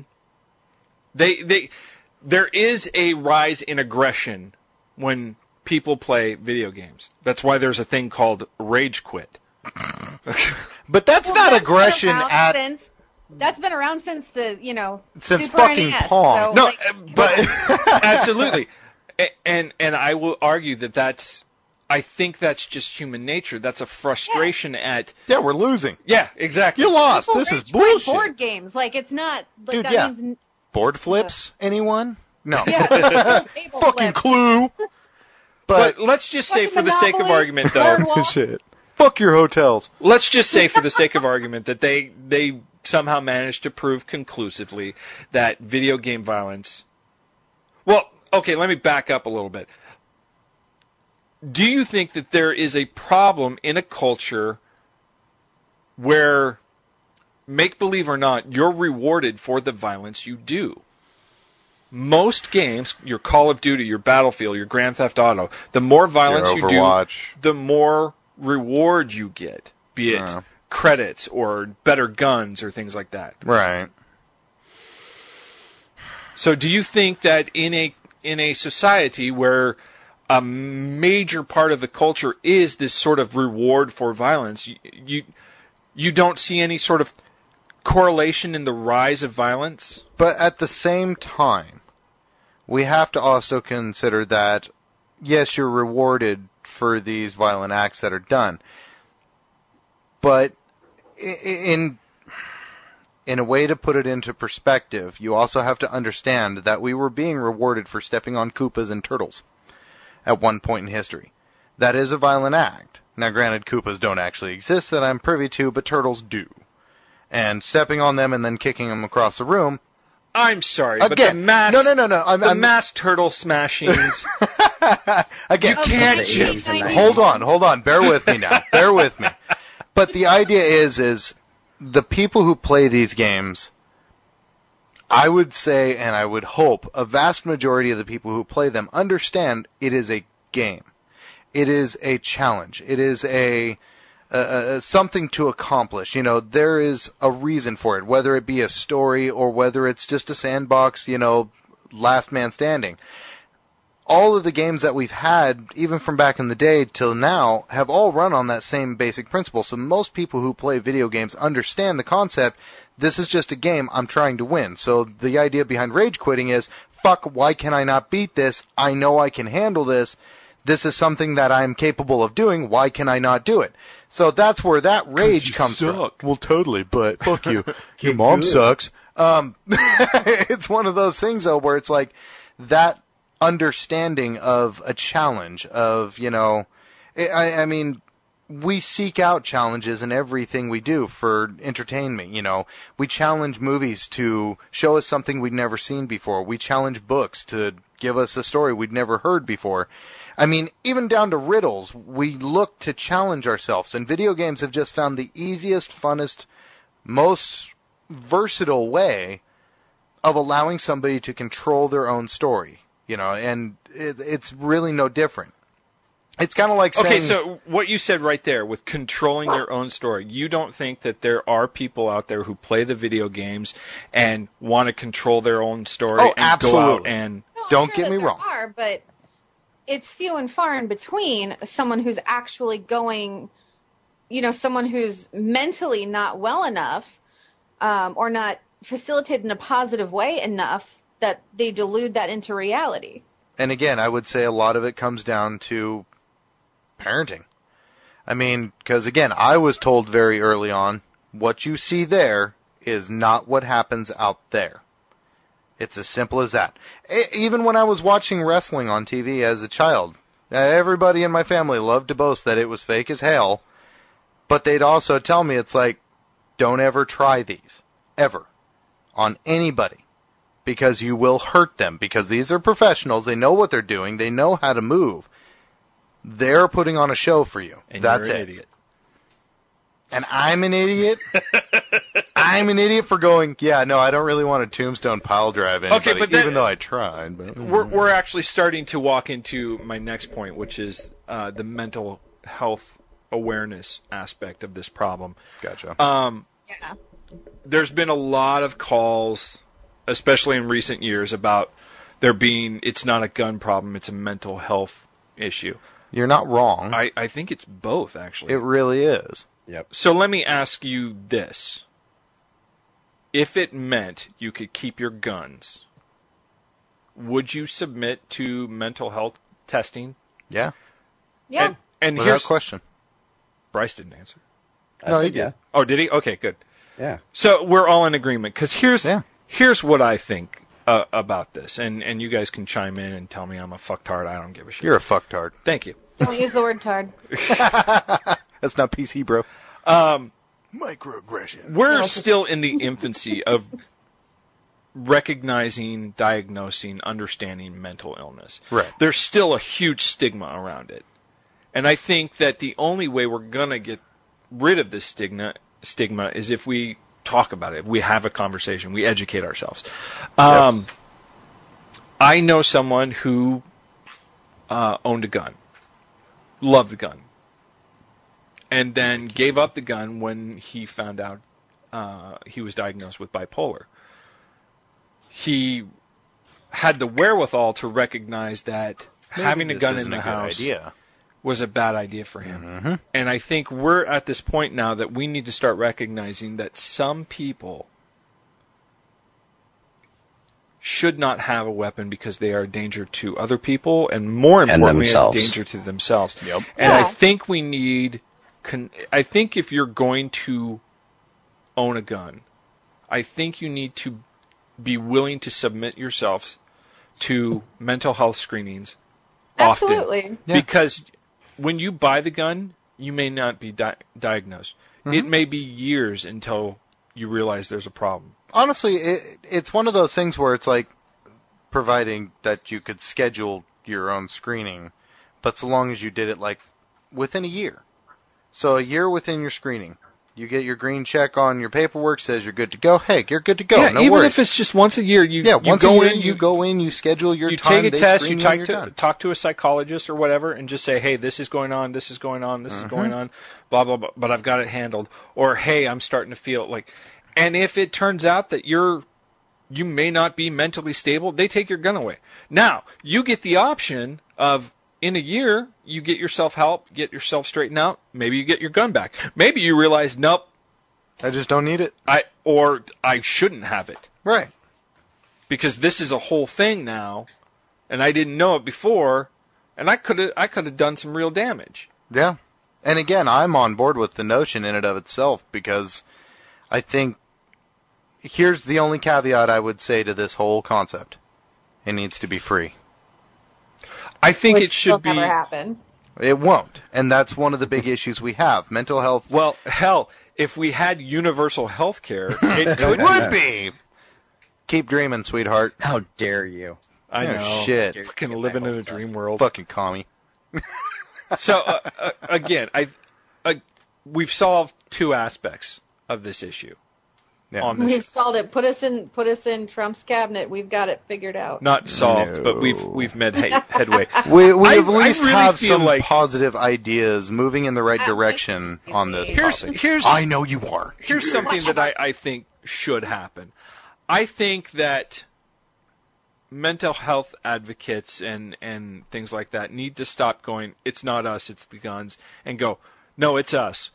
Speaker 10: there is a rise in aggression when people play video games. That's why there's a thing called rage quit.
Speaker 6: But that's not aggression at...
Speaker 12: That's been around since the,
Speaker 6: Since
Speaker 12: Super
Speaker 6: fucking
Speaker 12: NES,
Speaker 6: Pong.
Speaker 12: so,
Speaker 10: No, but absolutely. And I will argue that I think that's just human nature. That's a frustration at.
Speaker 6: Yeah, we're losing.
Speaker 10: Yeah, exactly.
Speaker 6: You lost.
Speaker 12: People
Speaker 6: This is
Speaker 12: rage quit
Speaker 6: bullshit.
Speaker 12: board games. Like, it's not, like,
Speaker 6: Dude,
Speaker 12: that
Speaker 6: yeah.
Speaker 12: means,
Speaker 6: Board flips? Anyone? No.
Speaker 12: yeah. Table
Speaker 6: Fucking
Speaker 12: flip.
Speaker 6: Clue.
Speaker 10: But let's just say,
Speaker 12: Fucking
Speaker 10: for the sake of
Speaker 12: Monopoly,
Speaker 10: argument, though,
Speaker 12: Boardwalk.
Speaker 6: Shit. Fuck your hotels.
Speaker 10: let's just say, for the sake of argument, that they somehow managed to prove conclusively that video game violence. Well, okay, let me back up a little bit. Do you think that there is a problem in a culture where, make believe or not, you're rewarded for the violence you do? Most games, your Call of Duty, your Battlefield, your Grand Theft Auto, the more violence you
Speaker 6: Overwatch.
Speaker 10: do, the more reward you get, be it
Speaker 6: Yeah.
Speaker 10: credits or better guns or things like that.
Speaker 6: Right.
Speaker 10: So do you think that in a society where a major part of the culture is this sort of reward for violence, you don't see any sort of correlation in the rise of violence?
Speaker 6: But at the same time, we have to also consider that, yes, you're rewarded for these violent acts that are done. But in a way to put it into perspective, you also have to understand that we were being rewarded for stepping on Koopas and turtles at one point in history. That is a violent act. Now, granted, Koopas don't actually exist that I'm privy to, but turtles do. And stepping on them and then kicking them across the room.
Speaker 10: I'm sorry, but
Speaker 6: Again,
Speaker 10: the mass
Speaker 6: no.
Speaker 10: mass turtle smashings.
Speaker 6: Again,
Speaker 10: You can't
Speaker 11: Okay,
Speaker 10: just
Speaker 6: hold on. Bear with me now. Bear with me. But the idea is the people who play these games, I would say, and I would hope, a vast majority of the people who play them understand it is a game. It is a challenge. It is a something to accomplish. There is a reason for it, whether it be a story or whether it's just a sandbox, last man standing. All of the games that we've had, even from back in the day till now, have all run on that same basic principle. So most people who play video games understand the concept. This is just a game. I'm trying to win. So the idea behind rage quitting is, fuck, why can I not beat this? I know I can handle this. This is something that I'm capable of doing. Why can I not do it? So that's where that rage comes from. Well, totally, but fuck you. Your mom sucks. It's one of those things, though, where it's like that understanding of a challenge of, I mean, we seek out challenges in everything we do for entertainment. We challenge movies to show us something we'd never seen before. We challenge books to give us a story we'd never heard before. I mean, even down to riddles, we look to challenge ourselves, and video games have just found the easiest, funnest, most versatile way of allowing somebody to control their own story, and it's really no different. It's kind of like saying...
Speaker 10: Okay, so what you said right there with controlling their own story, you don't think that there are people out there who play the video games and want to control their own story and
Speaker 6: absolutely.
Speaker 10: go out and...
Speaker 12: No, I'm
Speaker 6: Don't
Speaker 12: sure
Speaker 6: get me
Speaker 12: that
Speaker 6: wrong.
Speaker 12: There are, but it's few and far in between someone who's actually going, someone who's mentally not well enough or not facilitated in a positive way enough that they delude that into reality.
Speaker 6: And again, I would say a lot of it comes down to parenting. I mean, because again, I was told very early on, what you see there is not what happens out there. It's as simple as that. Even when I was watching wrestling on TV as a child, everybody in my family loved to boast that it was fake as hell, but they'd also tell me it's like, don't ever try these, ever, on anybody, because you will hurt them, because these are professionals, they know what they're doing, they know how to move. They're putting on a show for you.
Speaker 10: And
Speaker 6: That's
Speaker 10: you're an
Speaker 6: it.
Speaker 10: idiot.
Speaker 6: And I'm an idiot? I'm an idiot for going, yeah, no, I don't really want a tombstone pile drive anybody,
Speaker 10: Okay, but then-
Speaker 6: even though I tried. But
Speaker 10: We're actually starting to walk into my next point, which is the mental health awareness aspect of this problem.
Speaker 6: Gotcha.
Speaker 12: Yeah.
Speaker 10: There's been a lot of calls, especially in recent years, about it's not a gun problem, it's a mental health issue.
Speaker 6: You're not wrong.
Speaker 10: I think it's both, actually.
Speaker 6: It really is.
Speaker 11: Yep.
Speaker 10: So let me ask you this. if it meant you could keep your guns, would you submit to mental health testing?
Speaker 6: Yeah.
Speaker 12: Yeah.
Speaker 10: And
Speaker 6: Without
Speaker 10: here's
Speaker 6: question.
Speaker 10: Bryce didn't answer.
Speaker 11: I said yeah.
Speaker 10: Oh, did he? Okay, good.
Speaker 11: Yeah.
Speaker 10: So we're all in agreement, because here's what I think about this, and you guys can chime in and tell me I'm a fucktard. I don't give a shit.
Speaker 6: You're a fucktard.
Speaker 10: Thank you.
Speaker 12: Don't use the word tard.
Speaker 6: That's not PC, bro.
Speaker 1: Microaggression.
Speaker 10: We're still in the infancy of recognizing, diagnosing, understanding mental illness.
Speaker 6: Right.
Speaker 10: There's still a huge stigma around it. And I think that the only way we're going to get rid of this stigma is if we talk about it, we have a conversation, we educate ourselves. I know someone who owned a gun, loved the gun, and then gave up the gun when he found out he was diagnosed with bipolar. He had the wherewithal to recognize that having a gun in the house was a bad idea for him.
Speaker 6: Mm-hmm.
Speaker 10: And I think we're at this point now that we need to start recognizing that some people should not have a weapon because they are a danger to other people and, more importantly, a danger to themselves.
Speaker 6: Yep.
Speaker 10: And I think we need... I think if you're going to own a gun, I think you need to be willing to submit yourselves to mental health screenings often.
Speaker 12: Absolutely.
Speaker 10: Because when you buy the gun, you may not be diagnosed. Mm-hmm. It may be years until you realize there's a problem.
Speaker 6: Honestly, it's one of those things where it's like, providing that you could schedule your own screening, but so long as you did it like within a year. So a year within your screening. You get your green check on your paperwork, says you're good to go. Hey, you're good to go.
Speaker 10: Yeah,
Speaker 6: no
Speaker 10: even
Speaker 6: worries.
Speaker 10: if it's just once a year, you go in,
Speaker 6: you schedule your
Speaker 10: you
Speaker 6: time.
Speaker 10: You take a
Speaker 6: they
Speaker 10: test,
Speaker 6: screen
Speaker 10: you
Speaker 6: and you're done.
Speaker 10: talk to a psychologist or whatever, and just say, hey, this is going on, this is going on, this is going on, blah, blah, blah, but I've got it handled. Or, hey, I'm starting to feel like... And if it turns out that you may not be mentally stable, they take your gun away. Now, you get the option of... In a year, you get yourself help, get yourself straightened out. Maybe you get your gun back. Maybe you realize, nope,
Speaker 6: I just don't need it.
Speaker 10: I shouldn't have it.
Speaker 6: Right.
Speaker 10: Because this is a whole thing now, and I didn't know it before, and I could have done some real damage.
Speaker 6: Yeah. And again, I'm on board with the notion in and of itself, because I think here's the only caveat I would say to this whole concept. It needs to be free.
Speaker 10: I think
Speaker 12: Which
Speaker 10: it should be.
Speaker 12: Never happen.
Speaker 6: It won't, and that's one of the big issues we have. Mental health.
Speaker 10: Well, hell, if we had universal health care, it
Speaker 6: could would be. Keep dreaming, sweetheart.
Speaker 11: How dare you?
Speaker 10: I know.
Speaker 6: Shit.
Speaker 10: Fucking living in a dream world.
Speaker 6: Fucking commie.
Speaker 10: So again, we've solved two aspects of this issue.
Speaker 6: Yeah.
Speaker 12: We've solved it. Put us in Trump's cabinet. We've got it figured out.
Speaker 10: Not solved, but we've made headway.
Speaker 6: We at least
Speaker 10: really
Speaker 6: have
Speaker 10: feel
Speaker 6: some
Speaker 10: like
Speaker 6: positive ideas moving in the right direction on this topic. I know you are.
Speaker 10: Here's something that I think should happen. I think that mental health advocates and things like that need to stop going, it's not us, it's the guns, and go, no, it's us.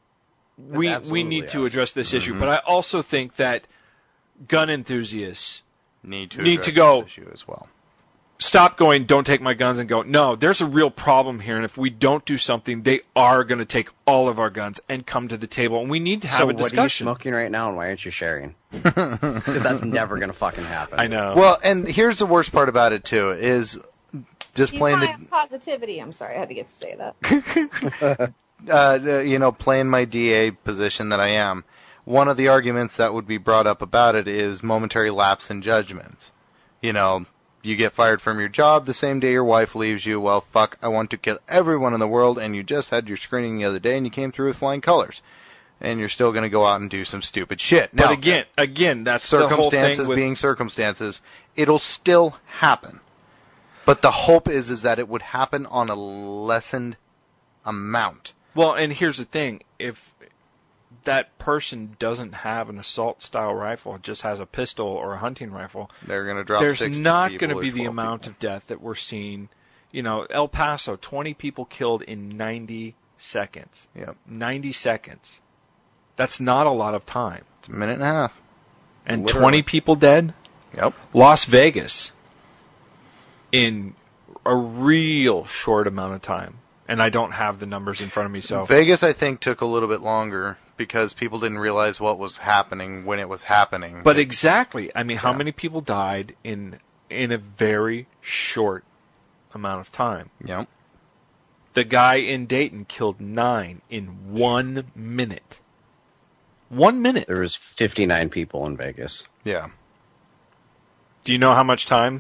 Speaker 10: We need to address this issue, but I also think that gun enthusiasts need to go
Speaker 6: this issue as well.
Speaker 10: Stop going, don't take my guns, and go, no, there's a real problem here, and if we don't do something, they are going to take all of our guns and come to the table, and we need to have a discussion.
Speaker 11: So what are you smoking right now, and why aren't you sharing? Because that's never going to fucking happen.
Speaker 10: I know.
Speaker 6: Well, and here's the worst part about it, too, is just playing the...
Speaker 12: positivity. I'm sorry, I had to get to say that.
Speaker 6: Playing my DA position that I am, one of the arguments that would be brought up about it is momentary lapse in judgment. You get fired from your job the same day your wife leaves you. Well, fuck, I want to kill everyone in the world, and you just had your screening the other day, and you came through with flying colors. And you're still going to go out and do some stupid shit. Now,
Speaker 10: but again, that's
Speaker 6: circumstances
Speaker 10: the whole thing
Speaker 6: being circumstances. It'll still happen. But the hope is that it would happen on a lessened amount.
Speaker 10: Well, and here's the thing. If that person doesn't have an assault-style rifle, just has a pistol or a hunting rifle,
Speaker 6: they're going to drop
Speaker 10: there's
Speaker 6: 6
Speaker 10: not going to be the
Speaker 6: 12
Speaker 10: amount
Speaker 6: people.
Speaker 10: of death that we're seeing. El Paso, 20 people killed in 90 seconds.
Speaker 6: Yep.
Speaker 10: 90 seconds. That's not a lot of time.
Speaker 6: It's a minute and a half.
Speaker 10: and
Speaker 11: Literally.
Speaker 10: 20 people dead.
Speaker 6: Yep.
Speaker 10: Las Vegas, in a real short amount of time. And I don't have the numbers in front of me, so.
Speaker 6: Vegas, I think, took a little bit longer because people didn't realize what was happening when it was happening.
Speaker 10: But exactly. I mean, how many people died in a very short amount of time?
Speaker 6: Yep.
Speaker 10: The guy in Dayton killed 9 in 1 minute. 1 minute.
Speaker 11: There was 59 people in Vegas.
Speaker 6: Yeah.
Speaker 10: Do you know how much time?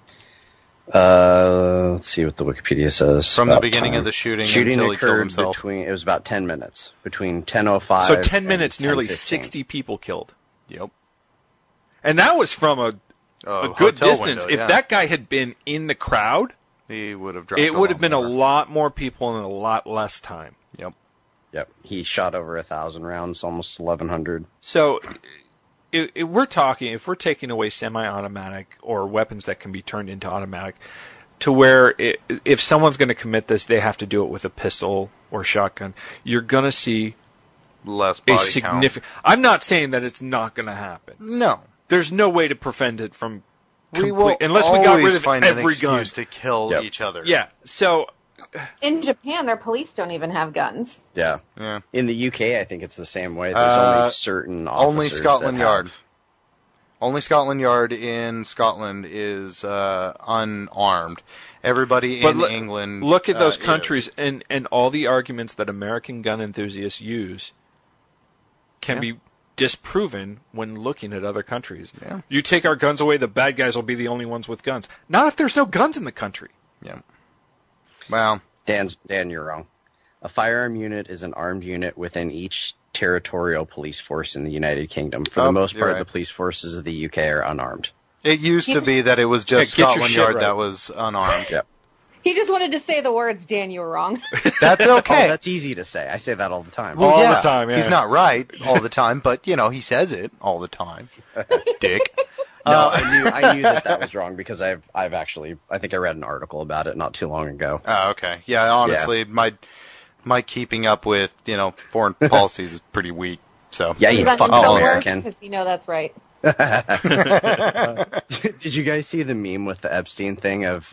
Speaker 11: Let's see what the Wikipedia says.
Speaker 6: From the beginning of the shooting until he killed
Speaker 11: occurred
Speaker 6: himself.
Speaker 11: it was about 10 minutes. Between 10:05
Speaker 10: So 10 minutes,
Speaker 11: and
Speaker 10: nearly
Speaker 11: 10:15.
Speaker 10: 60 people killed.
Speaker 6: Yep.
Speaker 10: And that was from a good
Speaker 6: hotel
Speaker 10: distance.
Speaker 6: window, yeah.
Speaker 10: If that guy had been in the crowd,
Speaker 6: He would have dropped.
Speaker 10: it would have been a
Speaker 6: more.
Speaker 10: lot more people in a lot less time.
Speaker 6: Yep.
Speaker 11: Yep. He shot over 1,000 rounds, almost 1,100.
Speaker 10: So if we're taking away semi-automatic or weapons that can be turned into automatic, to where if someone's going to commit this, they have to do it with a pistol or shotgun, you're going to see
Speaker 6: less
Speaker 10: a
Speaker 6: body
Speaker 10: significant. I'm not saying that it's not going to happen.
Speaker 6: No.
Speaker 10: There's no way to prevent it from
Speaker 6: We will
Speaker 10: unless we got rid
Speaker 6: always
Speaker 10: of
Speaker 6: find an
Speaker 10: every gun
Speaker 6: excuse to kill
Speaker 11: Yep.
Speaker 6: each other.
Speaker 10: Yeah. So
Speaker 12: In Japan, their police don't even have guns.
Speaker 11: Yeah.
Speaker 6: Yeah.
Speaker 11: In the UK, I think it's the same way. There's only certain officers
Speaker 6: Only Scotland
Speaker 11: that
Speaker 6: Yard.
Speaker 11: have-
Speaker 6: Only Scotland Yard in Scotland is unarmed. Everybody
Speaker 10: But
Speaker 6: in
Speaker 10: look-
Speaker 6: England.
Speaker 10: look at those
Speaker 6: is.
Speaker 10: countries and all the arguments that American gun enthusiasts use can be disproven when looking at other countries.
Speaker 6: Yeah.
Speaker 10: You take our guns away, the bad guys will be the only ones with guns. Not if there's no guns in the country.
Speaker 6: Yeah. Well,
Speaker 11: Dan, you're wrong. A firearm unit is an armed unit within each territorial police force in the United Kingdom. For the most
Speaker 6: you're
Speaker 11: part,
Speaker 6: right.
Speaker 11: the police forces of the UK are unarmed.
Speaker 6: it used to be that it was just
Speaker 10: Yeah, get your
Speaker 6: Scotland
Speaker 10: shit
Speaker 6: Yard
Speaker 10: right.
Speaker 6: that was unarmed.
Speaker 11: Yep.
Speaker 12: He just wanted to say the words, Dan, you were wrong.
Speaker 6: That's okay.
Speaker 11: Oh, that's easy to say. I say that all the time.
Speaker 6: Well,
Speaker 10: all
Speaker 6: yeah,
Speaker 10: the time, yeah.
Speaker 6: He's not right all the time, but he says it all the time. Dick.
Speaker 11: No, I knew that was wrong because I've actually, I think I read an article about it not too long ago.
Speaker 6: Oh, okay. Yeah, honestly, my keeping up with foreign policies is pretty weak. So
Speaker 11: Yeah, you fucking American.
Speaker 12: Because you know that's right.
Speaker 11: Did you guys see the meme with the Epstein thing of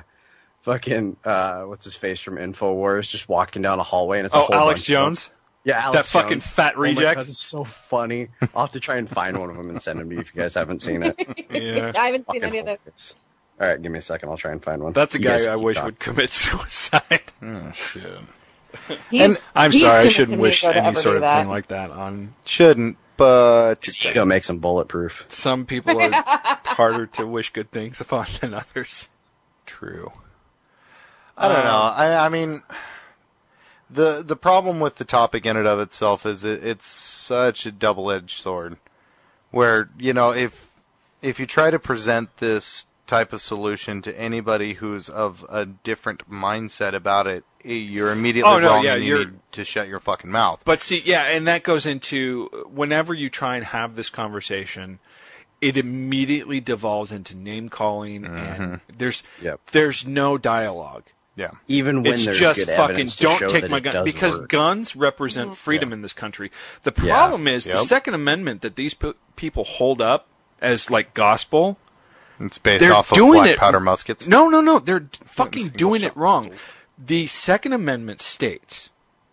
Speaker 11: what's his face from InfoWars just walking down a hallway and it's a whole
Speaker 10: Alex
Speaker 11: bunch
Speaker 10: Jones?
Speaker 11: Of yeah, Alex
Speaker 10: That fucking
Speaker 11: Jones.
Speaker 10: fat
Speaker 11: Oh my
Speaker 10: reject?
Speaker 11: God, it's so funny. I'll have to try and find one of them and send them to you if you guys haven't seen it.
Speaker 10: Yeah.
Speaker 12: I haven't seen
Speaker 11: Fucking
Speaker 12: any of those.
Speaker 11: hilarious. All right, give me a second. I'll try and find one.
Speaker 10: That's a
Speaker 11: You
Speaker 10: guy
Speaker 11: guys
Speaker 10: I
Speaker 11: keep
Speaker 10: wish
Speaker 11: talking.
Speaker 10: would commit suicide.
Speaker 6: Oh, shit.
Speaker 12: He's-
Speaker 10: I'm
Speaker 12: he's
Speaker 10: sorry, I
Speaker 12: too
Speaker 10: shouldn't
Speaker 12: much
Speaker 10: wish
Speaker 12: ego to
Speaker 10: any
Speaker 12: ever
Speaker 10: sort
Speaker 12: do
Speaker 10: of
Speaker 12: that.
Speaker 10: thing like that on
Speaker 6: Shouldn't, but
Speaker 11: His ego makes him bulletproof.
Speaker 10: some people. Are harder to wish good things upon than others.
Speaker 6: True. I don't know. I mean, the problem with the topic in and of itself is it's such a double-edged sword. Where if you try to present this type of solution to anybody who's of a different mindset about it, you're immediately wrong and you need to shut your fucking mouth.
Speaker 10: But see, yeah, and that goes into whenever you try and have this conversation, it immediately devolves into name calling, and there's no dialogue.
Speaker 6: Yeah.
Speaker 11: Even when
Speaker 10: It's
Speaker 11: there's
Speaker 10: just
Speaker 11: good
Speaker 10: fucking
Speaker 11: evidence to
Speaker 10: don't
Speaker 11: show
Speaker 10: take
Speaker 11: that
Speaker 10: my
Speaker 11: it
Speaker 10: gun
Speaker 11: does
Speaker 10: because
Speaker 11: work.
Speaker 10: guns represent freedom in this country. The problem is the Second Amendment that these people hold up as like gospel.
Speaker 6: It's based
Speaker 10: they're
Speaker 6: off of
Speaker 10: doing
Speaker 6: black
Speaker 10: it.
Speaker 6: powder muskets.
Speaker 10: No, they're fucking doing it wrong. The Second Amendment states,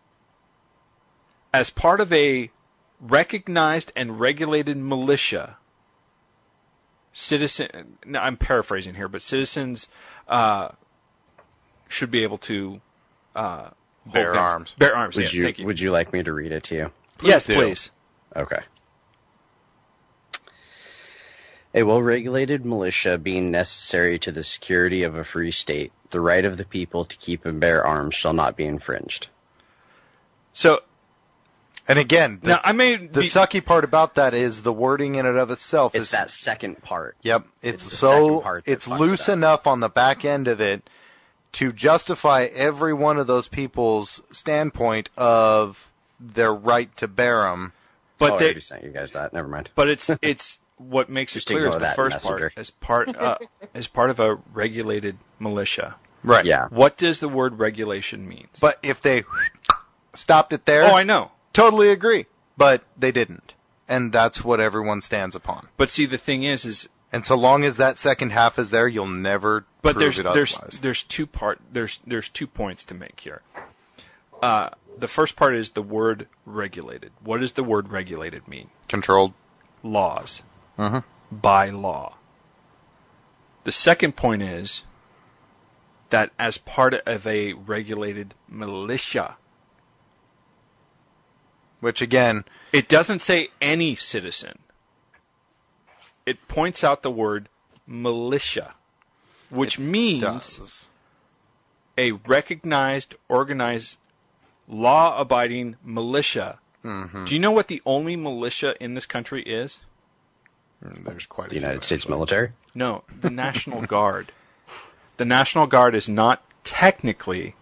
Speaker 10: as part of a recognized and regulated militia, I'm paraphrasing here, but citizens should be able to
Speaker 6: Bear arms.
Speaker 10: Bear arms,
Speaker 11: Would
Speaker 10: thank you.
Speaker 11: Would you like me to read it to you?
Speaker 10: Yes,
Speaker 6: do.
Speaker 10: please.
Speaker 11: Okay. A well-regulated militia being necessary to the security of a free state, the right of the people to keep and bear arms shall not be infringed.
Speaker 10: So,
Speaker 6: and again,
Speaker 10: now I may
Speaker 6: the sucky part about that is the wording in and of itself.
Speaker 11: It's that second part.
Speaker 6: Yep,
Speaker 11: It's the second part that
Speaker 6: it's
Speaker 11: fucks
Speaker 6: loose
Speaker 11: it up.
Speaker 6: enough on the back end of it to justify every one of those people's standpoint of their right to bear them.
Speaker 10: But
Speaker 11: I
Speaker 10: they
Speaker 11: already sent you guys that. Never mind.
Speaker 10: But it's what makes it
Speaker 11: Just
Speaker 10: clear is
Speaker 11: ignore
Speaker 10: the
Speaker 11: that
Speaker 10: first
Speaker 11: messenger.
Speaker 10: part as part of a regulated militia.
Speaker 6: Right.
Speaker 11: Yeah.
Speaker 10: What does the word regulation mean?
Speaker 6: But if they stopped it there,
Speaker 10: Oh, I know.
Speaker 6: totally agree. But they didn't. and that's what everyone stands upon.
Speaker 10: But see, the thing is
Speaker 6: and so long as that second half is there, you'll never prove it otherwise.
Speaker 10: There's 2 points to make here. The first part is the word regulated. What does the word regulated mean?
Speaker 6: Controlled.
Speaker 10: Laws.
Speaker 6: Uh-huh.
Speaker 10: By law. The second point is that as part of a regulated militia,
Speaker 6: which again,
Speaker 10: it doesn't say any citizen. It points out the word militia, which means a recognized, organized, law-abiding militia.
Speaker 6: Mm-hmm.
Speaker 10: Do you know what the only militia in this country is?
Speaker 6: There's quite a
Speaker 11: The United States military?
Speaker 10: No, the National Guard. The National Guard is not technically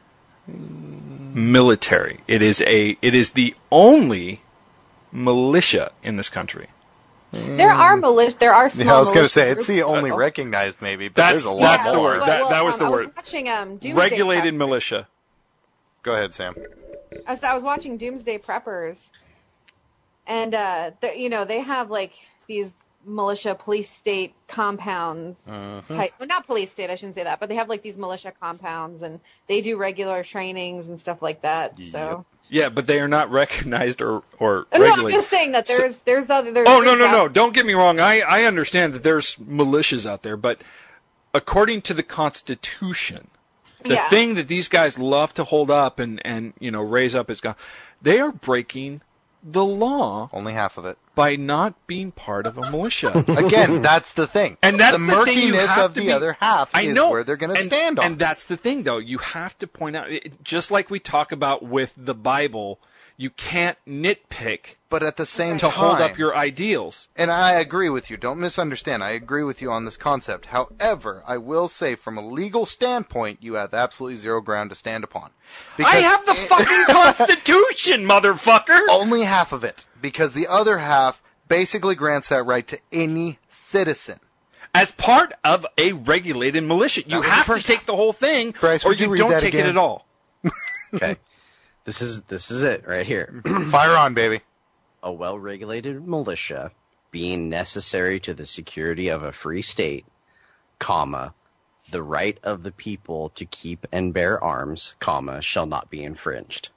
Speaker 10: military. It is the only militia in this country.
Speaker 12: There are militia. There are small.
Speaker 6: Yeah, I was going to say
Speaker 12: groups.
Speaker 6: it's the only recognized, maybe, but there's a lot
Speaker 10: the
Speaker 6: more.
Speaker 10: word. That was the
Speaker 12: I
Speaker 10: word.
Speaker 12: was watching Doomsday
Speaker 10: Regulated
Speaker 12: Preppers.
Speaker 10: militia.
Speaker 6: Go ahead, Sam.
Speaker 12: I was watching Doomsday Preppers, and they have like these militia police state compounds type. Well, not police state, I shouldn't say that, but they have like these militia compounds, and they do regular trainings and stuff like that. So.
Speaker 10: Yeah, but they are not recognized or
Speaker 12: No,
Speaker 10: regulated.
Speaker 12: I'm just saying that there's other.
Speaker 10: Oh, no. Don't get me wrong. I understand that there's militias out there, but according to the Constitution, the thing that these guys love to hold up and raise up is God, they are breaking the law.
Speaker 6: Only half of it.
Speaker 10: By not being part of a militia.
Speaker 6: Again, that's the thing.
Speaker 10: And that's
Speaker 6: the
Speaker 10: the thing you
Speaker 6: murkiness
Speaker 10: have
Speaker 6: of
Speaker 10: to
Speaker 6: the
Speaker 10: be,
Speaker 6: other half
Speaker 10: I
Speaker 6: is
Speaker 10: know,
Speaker 6: where they're going to stand on.
Speaker 10: And that's the thing, though. You have to point out, just like we talk about with the Bible, you can't nitpick.
Speaker 6: But at the same
Speaker 10: to
Speaker 6: time,
Speaker 10: hold up your ideals.
Speaker 6: And I agree with you. Don't misunderstand. I agree with you on this concept. However, I will say from a legal standpoint, you have absolutely zero ground to stand upon.
Speaker 10: I have the fucking Constitution, motherfucker!
Speaker 6: Only half of it. Because the other half basically grants that right to any citizen.
Speaker 10: As part of a regulated militia. You have to take the whole thing,
Speaker 6: Bryce,
Speaker 10: or
Speaker 6: would you read
Speaker 10: don't
Speaker 6: that
Speaker 10: take
Speaker 6: again?
Speaker 10: it at all.
Speaker 11: Okay. This is it right here.
Speaker 6: Fire on, baby.
Speaker 11: A well-regulated militia being necessary to the security of a free state, comma, the right of the people to keep and bear arms, comma, shall not be infringed.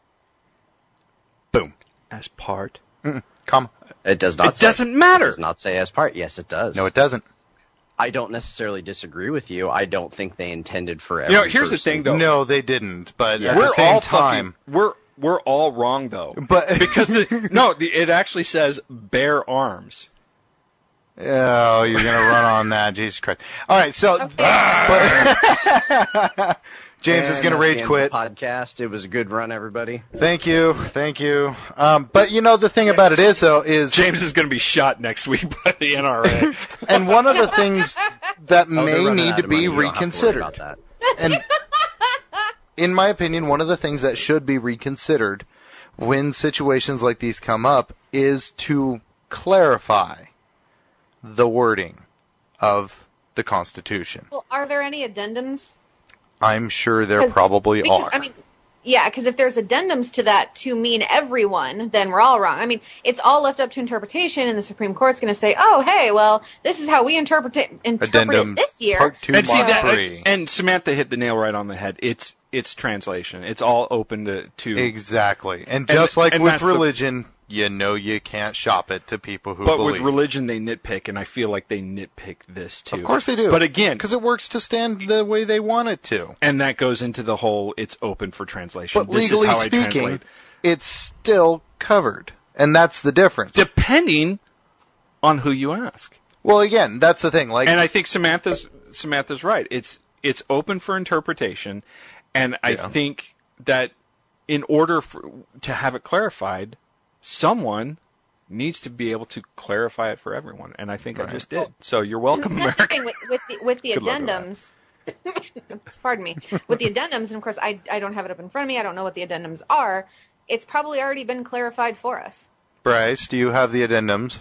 Speaker 6: Boom.
Speaker 10: As part.
Speaker 6: Comma.
Speaker 11: It does not.
Speaker 10: It doesn't matter.
Speaker 11: It does not say as part. Yes, it does.
Speaker 6: No, it doesn't.
Speaker 11: I don't necessarily disagree with you. I don't think they intended for every
Speaker 10: Here's the
Speaker 11: person.
Speaker 10: thing, though.
Speaker 6: No, they didn't. But at
Speaker 10: We're
Speaker 6: the same
Speaker 10: all
Speaker 6: time,
Speaker 10: we're all wrong, though.
Speaker 6: But
Speaker 10: because it actually says bear arms.
Speaker 6: Oh, you're gonna run on that, Jesus Christ! All right, so James is gonna rage quit.
Speaker 11: Podcast. It was a good run, everybody.
Speaker 6: Thank you. But the thing about it is, though, is
Speaker 10: James is gonna be shot next week by the NRA.
Speaker 6: And one of the things that
Speaker 11: they're
Speaker 6: may
Speaker 11: running
Speaker 6: need
Speaker 11: out
Speaker 6: to
Speaker 11: of
Speaker 6: be
Speaker 11: money. You don't have to worry
Speaker 6: reconsidered,
Speaker 11: about that.
Speaker 6: and in my opinion, one of the things that should be reconsidered when situations like these come up is to clarify the wording of the Constitution.
Speaker 12: Well, are there any addendums?
Speaker 6: I'm sure there probably are.
Speaker 12: I mean, yeah, because if there's addendums to that to mean everyone, then we're all wrong. I mean, it's all left up to interpretation, and the Supreme Court's going to say, "Oh, hey, well, this is how we interpret it this year."
Speaker 6: Part 2,
Speaker 10: And see
Speaker 6: Mark
Speaker 10: that,
Speaker 6: 3.
Speaker 10: and Samantha hit the nail right on the head. It's translation. It's all open to
Speaker 6: Exactly. And just like
Speaker 10: and
Speaker 6: with
Speaker 10: that's the-
Speaker 6: religion, you can't shop it to people who
Speaker 10: But
Speaker 6: believe.
Speaker 10: with religion, they nitpick, and I feel like they nitpick this too.
Speaker 6: Of course they do.
Speaker 10: But again,
Speaker 6: because it works to stand the way they want it to.
Speaker 10: and that goes into the whole it's open for translation.
Speaker 6: But
Speaker 10: This is
Speaker 6: legally
Speaker 10: how I
Speaker 6: speaking,
Speaker 10: translate.
Speaker 6: it's still covered. And that's the difference.
Speaker 10: Depending on who you ask.
Speaker 6: Well, again, that's the thing. Like,
Speaker 10: And I think Samantha's right. It's open for interpretation, and I think that in order to have it clarified, someone needs to be able to clarify it for everyone, and I think I just did. So you're welcome,
Speaker 12: That's the
Speaker 10: America.
Speaker 12: thing with the
Speaker 6: Good luck with
Speaker 12: addendums. Pardon me. With the addendums, and of course I don't have it up in front of me. I don't know what the addendums are. It's probably already been clarified for us.
Speaker 6: Bryce, do you have the addendums?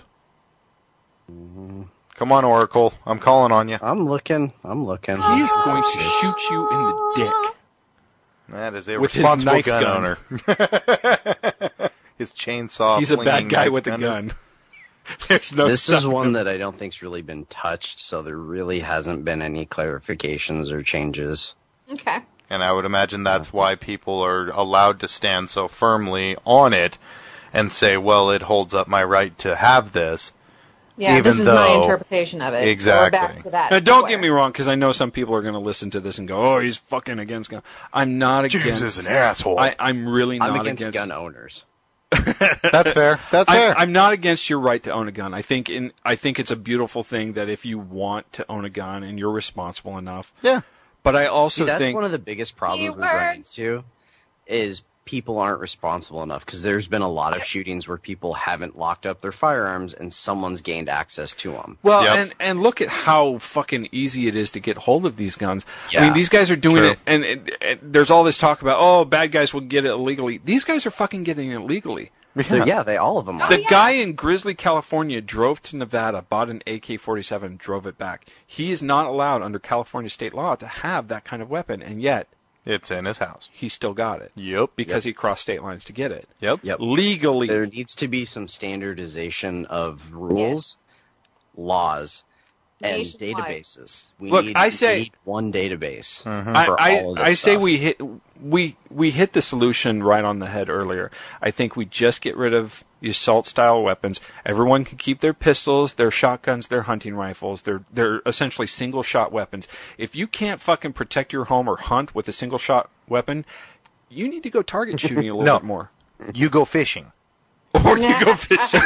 Speaker 6: Come on, Oracle. I'm calling on you.
Speaker 11: I'm looking.
Speaker 10: He's going to shoot you in the dick.
Speaker 6: That is a
Speaker 10: With his
Speaker 6: responsible
Speaker 10: knife
Speaker 6: gun
Speaker 10: gun.
Speaker 6: owner. His chainsaw.
Speaker 10: He's a bad
Speaker 6: flinging
Speaker 10: guy
Speaker 6: knife
Speaker 10: with a
Speaker 6: gunner.
Speaker 10: gun. There's no
Speaker 11: This is
Speaker 10: stopping
Speaker 11: one
Speaker 10: him.
Speaker 11: that I don't think's really been touched, so there really hasn't been any clarifications or changes.
Speaker 12: Okay.
Speaker 6: And I would imagine that's why people are allowed to stand so firmly on it and say, well, it holds up my right to have this.
Speaker 12: Yeah,
Speaker 6: even
Speaker 12: this is
Speaker 6: though,
Speaker 12: my interpretation of it.
Speaker 6: Exactly.
Speaker 12: So we're back to that.
Speaker 10: Now, don't
Speaker 12: square.
Speaker 10: get me wrong, because I know some people are going to listen to this and go, "Oh, he's fucking against gun." I'm not against.
Speaker 6: James is an asshole.
Speaker 10: I'm really not
Speaker 11: I'm against gun owners.
Speaker 6: That's fair. That's fair.
Speaker 10: I'm not against your right to own a gun. I think it's a beautiful thing that if you want to own a gun and you're responsible enough.
Speaker 6: Yeah.
Speaker 10: But I also
Speaker 11: See, that's
Speaker 10: think
Speaker 11: one of the biggest problems we run into is people aren't responsible enough, because there's been a lot of shootings where people haven't locked up their firearms and someone's gained access to them.
Speaker 10: Well,
Speaker 6: Yep.
Speaker 10: and look at how fucking easy it is to get hold of these guns. I
Speaker 11: Yeah.
Speaker 10: mean, these guys are doing
Speaker 6: True.
Speaker 10: it, and there's all this talk about, oh, bad guys will get it illegally. These guys are fucking getting it legally.
Speaker 11: They all of them are.
Speaker 10: The guy in Grizzly, California drove to Nevada, bought an AK-47, drove it back. He is not allowed under California state law to have that kind of weapon, and yet
Speaker 6: It's in his house.
Speaker 10: he still got it.
Speaker 6: Yep.
Speaker 10: Because he crossed state lines to get it.
Speaker 6: Yep.
Speaker 11: Yep.
Speaker 10: Legally.
Speaker 11: There needs to be some standardization of rules, laws, and
Speaker 12: Nationwide.
Speaker 11: databases. We
Speaker 10: Look,
Speaker 11: need,
Speaker 10: I say-
Speaker 11: we need one database
Speaker 6: Mhm.
Speaker 11: for all of this
Speaker 10: I say
Speaker 11: stuff.
Speaker 10: we hit the solution right on the head earlier. I think we just get rid of the assault style weapons. Everyone can keep their pistols, their shotguns, their hunting rifles. They're essentially single shot weapons. If you can't fucking protect your home or hunt with a single shot weapon, you need to go target shooting a little
Speaker 6: No.
Speaker 10: bit more.
Speaker 6: You go fishing.
Speaker 10: Or you go fishing.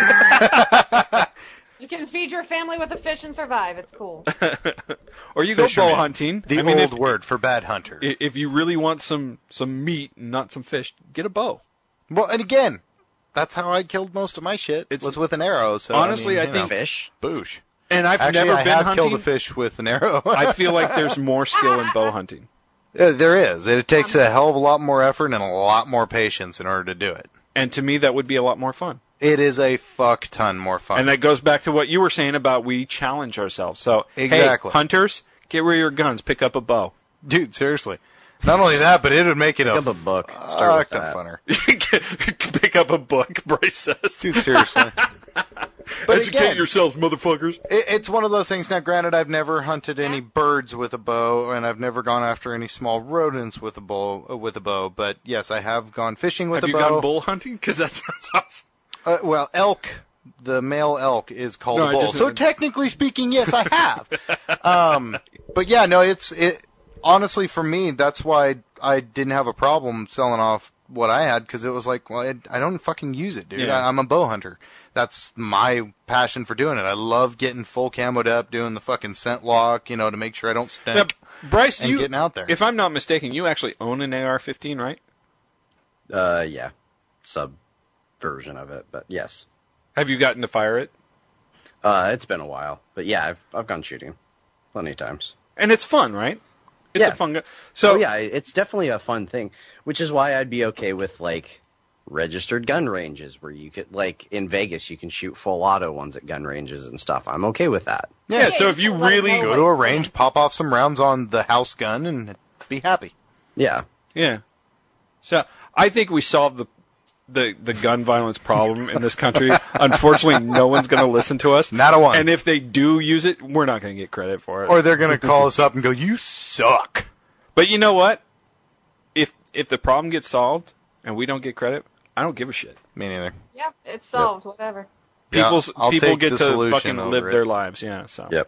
Speaker 12: You can feed your family with a fish and survive. It's cool.
Speaker 10: Or you go bow
Speaker 6: Fisherman.
Speaker 10: hunting.
Speaker 6: The
Speaker 10: I mean,
Speaker 6: old word for bad hunter.
Speaker 10: if you really want some meat and not some fish, get a bow.
Speaker 6: Well, and again, that's how I killed most of my shit. It was with an arrow. So
Speaker 10: Honestly,
Speaker 6: I,
Speaker 10: I
Speaker 6: mean,
Speaker 10: think-
Speaker 11: fish.
Speaker 6: boosh.
Speaker 10: And I've
Speaker 6: Actually,
Speaker 10: never
Speaker 6: I
Speaker 10: been
Speaker 6: have
Speaker 10: hunting.
Speaker 6: killed a fish with an arrow.
Speaker 10: I feel like there's more skill in bow hunting.
Speaker 6: There is. It takes a hell of a lot more effort and a lot more patience in order to do it.
Speaker 10: And to me, that would be a lot more fun.
Speaker 6: It is a fuck ton more fun.
Speaker 10: And that goes back to what you were saying about we challenge ourselves. So,
Speaker 6: Exactly.
Speaker 10: hey, hunters, get rid of your guns, pick up a bow.
Speaker 6: Dude, seriously. Not only that, but it would make it
Speaker 11: Pick
Speaker 6: a
Speaker 11: up a book. Start with
Speaker 6: ton
Speaker 11: that.
Speaker 6: funner.
Speaker 10: Pick up a book, Bryce says.
Speaker 6: Dude, seriously. But
Speaker 10: Educate
Speaker 6: again,
Speaker 10: yourselves, motherfuckers.
Speaker 6: It's one of those things. Now, granted, I've never hunted any birds with a bow, and I've never gone after any small rodents with a bow. But yes, I have gone fishing with
Speaker 10: Have
Speaker 6: a
Speaker 10: you
Speaker 6: bow.
Speaker 10: gone bull hunting? Because that sounds awesome.
Speaker 6: Well, elk. The male elk is called
Speaker 10: No,
Speaker 6: a
Speaker 10: I
Speaker 6: bull.
Speaker 10: just-
Speaker 6: So technically speaking, yes, I have. But yeah, no, it. Honestly, for me, that's why I didn't have a problem selling off what I had, because it was like, well, I don't fucking use it, dude.
Speaker 10: Yeah.
Speaker 6: I'm a bow hunter. That's my passion for doing it. I love getting full camoed up, doing the fucking scent lock, to make sure I don't stink.
Speaker 10: Now, Bryce,
Speaker 6: and getting out there.
Speaker 10: if I'm not mistaken, you actually own an AR-15, right?
Speaker 11: Yeah. Sub version of it, but yes.
Speaker 10: Have you gotten to fire it?
Speaker 11: It's been a while, but yeah, I've gone shooting plenty of times.
Speaker 10: And it's fun, right? It's
Speaker 11: Yeah.
Speaker 10: a fun gun. So,
Speaker 11: Oh yeah, it's definitely a fun thing, which is why I'd be okay with like registered gun ranges where you could, like in Vegas, you can shoot full auto ones at gun ranges and stuff. I'm okay with that.
Speaker 10: yeah, so if you really
Speaker 6: Go to a range, pop off some rounds on the house gun, and be happy.
Speaker 11: Yeah.
Speaker 10: Yeah. So I think we solved the gun violence problem in this country. Unfortunately, no one's going to listen to us.
Speaker 6: Not a one.
Speaker 10: And if they do use it, we're not going to get credit for it.
Speaker 6: Or they're going to call us up and go, you suck.
Speaker 10: But you know what? If the problem gets solved and we don't get credit, I don't give a shit.
Speaker 6: Me neither.
Speaker 12: Yeah, it's solved. Whatever.
Speaker 6: Yeah, I'll
Speaker 10: People
Speaker 6: take
Speaker 10: get
Speaker 6: the
Speaker 10: to
Speaker 6: solution
Speaker 10: fucking
Speaker 6: over
Speaker 10: live
Speaker 6: it.
Speaker 10: their lives. Yeah. So.
Speaker 11: Yep.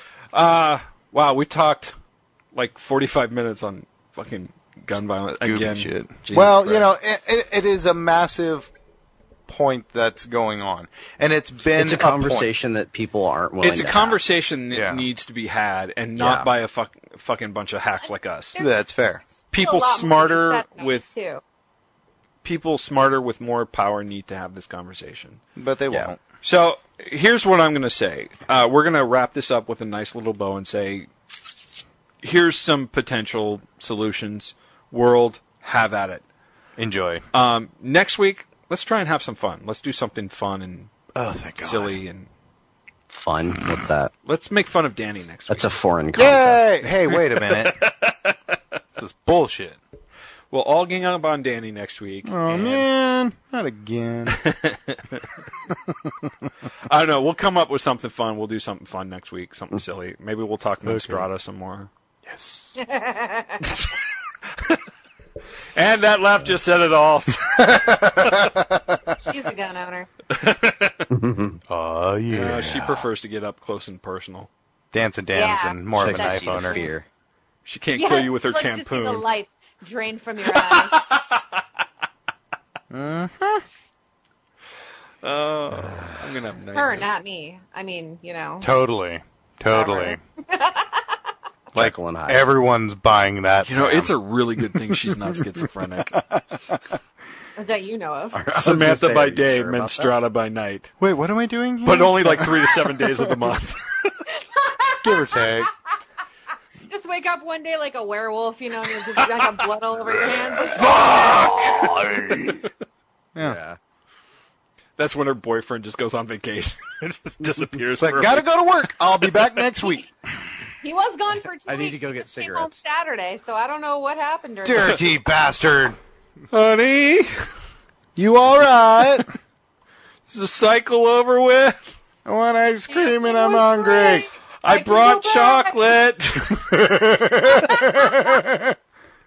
Speaker 10: Wow, we talked like 45 minutes on fucking gun violence
Speaker 6: Goofy
Speaker 10: again.
Speaker 6: shit.
Speaker 10: Jesus
Speaker 6: Well,
Speaker 10: Christ.
Speaker 6: it is a massive point that's going on, and it's been
Speaker 11: It's a
Speaker 6: point.
Speaker 11: conversation that people aren't willing
Speaker 10: It's a
Speaker 11: to
Speaker 10: conversation that
Speaker 6: Yeah.
Speaker 10: needs to be had, and not
Speaker 11: Yeah.
Speaker 10: by a fucking bunch of hacks like us.
Speaker 6: That's fair.
Speaker 10: People
Speaker 12: A lot more
Speaker 10: smarter
Speaker 12: than that
Speaker 10: with
Speaker 12: too.
Speaker 10: people smarter with more power need to have this conversation.
Speaker 6: But they
Speaker 11: Yeah.
Speaker 6: won't.
Speaker 10: So here's what I'm going to say. We're going to wrap this up with a nice little bow and say, here's some potential solutions. World, have at it.
Speaker 6: Enjoy.
Speaker 10: Next week, let's try and have some fun. Let's do something fun and
Speaker 6: Oh, thank God.
Speaker 10: silly, and
Speaker 11: Fun. What's that?
Speaker 10: let's make fun of Danny next week.
Speaker 11: That's a foreign concept.
Speaker 6: Yay! Hey, wait a minute. This is bullshit.
Speaker 10: We'll all gang up on Danny next week.
Speaker 6: Oh, man. Not again.
Speaker 10: I don't know. We'll come up with something fun. We'll do something fun next week, something silly. Maybe we'll talk Menstrada some more.
Speaker 6: Yes.
Speaker 10: And that laugh just said it all.
Speaker 12: She's a gun owner.
Speaker 6: Oh, yeah.
Speaker 10: She prefers to get up close and personal.
Speaker 6: Dancing and more of a knife owner.
Speaker 11: Fear.
Speaker 10: She can't kill you with her
Speaker 12: she likes to see the
Speaker 10: champoon.
Speaker 12: life drain from your eyes.
Speaker 6: Mm-hmm.
Speaker 10: I'm going to have nightmares.
Speaker 12: Her, not me. I mean,
Speaker 6: Totally. Like,
Speaker 11: Jekyll and Hyde.
Speaker 6: everyone's buying that.
Speaker 10: You know, it's a really good thing she's not schizophrenic.
Speaker 12: That you know of.
Speaker 10: Samantha by day,
Speaker 11: sure about
Speaker 10: Menstrada by night.
Speaker 6: Wait, what am I doing here?
Speaker 10: But only like 3 to 7 days of the month.
Speaker 6: Give or take.
Speaker 12: Just wake up one day like a werewolf, and you just got blood all over your hands.
Speaker 6: Fuck!
Speaker 11: Yeah.
Speaker 10: That's when her boyfriend just goes on vacation. It just disappears.
Speaker 6: It's like,
Speaker 10: for a
Speaker 6: gotta
Speaker 10: week.
Speaker 6: go to work. I'll be back next week.
Speaker 12: He was gone for 2 weeks.
Speaker 11: I need to go
Speaker 12: He
Speaker 11: get
Speaker 12: just came
Speaker 11: cigarettes.
Speaker 12: home Saturday, so I don't know what happened during
Speaker 6: Dirty bastard.
Speaker 10: Honey,
Speaker 6: You alright?
Speaker 10: is the cycle over with?
Speaker 6: I want ice cream and I'm
Speaker 12: was
Speaker 6: hungry.
Speaker 12: great.
Speaker 10: I
Speaker 12: can
Speaker 10: brought
Speaker 12: go back.
Speaker 10: chocolate.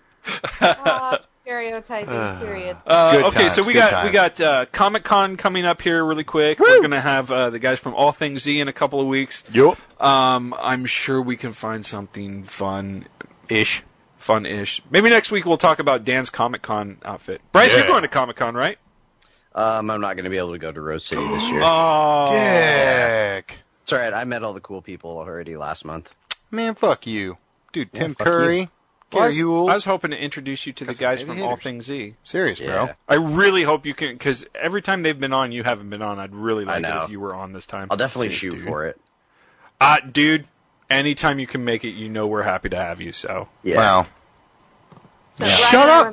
Speaker 12: Stereotyping, period.
Speaker 6: Good
Speaker 10: Okay,
Speaker 6: times,
Speaker 10: so we
Speaker 6: good
Speaker 10: got Comic-Con coming up here really quick. We're gonna have the guys from All Things Z in a couple of weeks.
Speaker 6: Yup.
Speaker 10: I'm sure we can find something fun-ish. Maybe next week we'll talk about Dan's Comic-Con outfit. Bryce,
Speaker 6: Yeah.
Speaker 10: you're going to Comic-Con, right?
Speaker 11: I'm not going to be able to go to Rose City this year.
Speaker 10: Oh,
Speaker 6: Dick.
Speaker 11: It's alright, I met all the cool people already last month.
Speaker 6: Man, fuck you. Dude, Tim
Speaker 11: fuck
Speaker 6: Curry.
Speaker 10: Well, I
Speaker 6: Gary Huel.
Speaker 10: was hoping to introduce you to the
Speaker 6: Got some
Speaker 10: guys
Speaker 6: heavy
Speaker 10: from All
Speaker 6: hitters.
Speaker 10: Things Z.
Speaker 6: Serious, bro.
Speaker 11: Yeah.
Speaker 10: I really hope you can, because every time they've been on, you haven't been on. I'd really
Speaker 11: I
Speaker 10: like it
Speaker 11: know.
Speaker 10: if you were on this time.
Speaker 11: I'll definitely
Speaker 6: Jeez,
Speaker 11: shoot
Speaker 6: dude.
Speaker 11: for it.
Speaker 10: Dude, anytime you can make it, you know we're happy to have you, so.
Speaker 11: Yeah.
Speaker 6: Wow.
Speaker 12: So
Speaker 10: Shut up,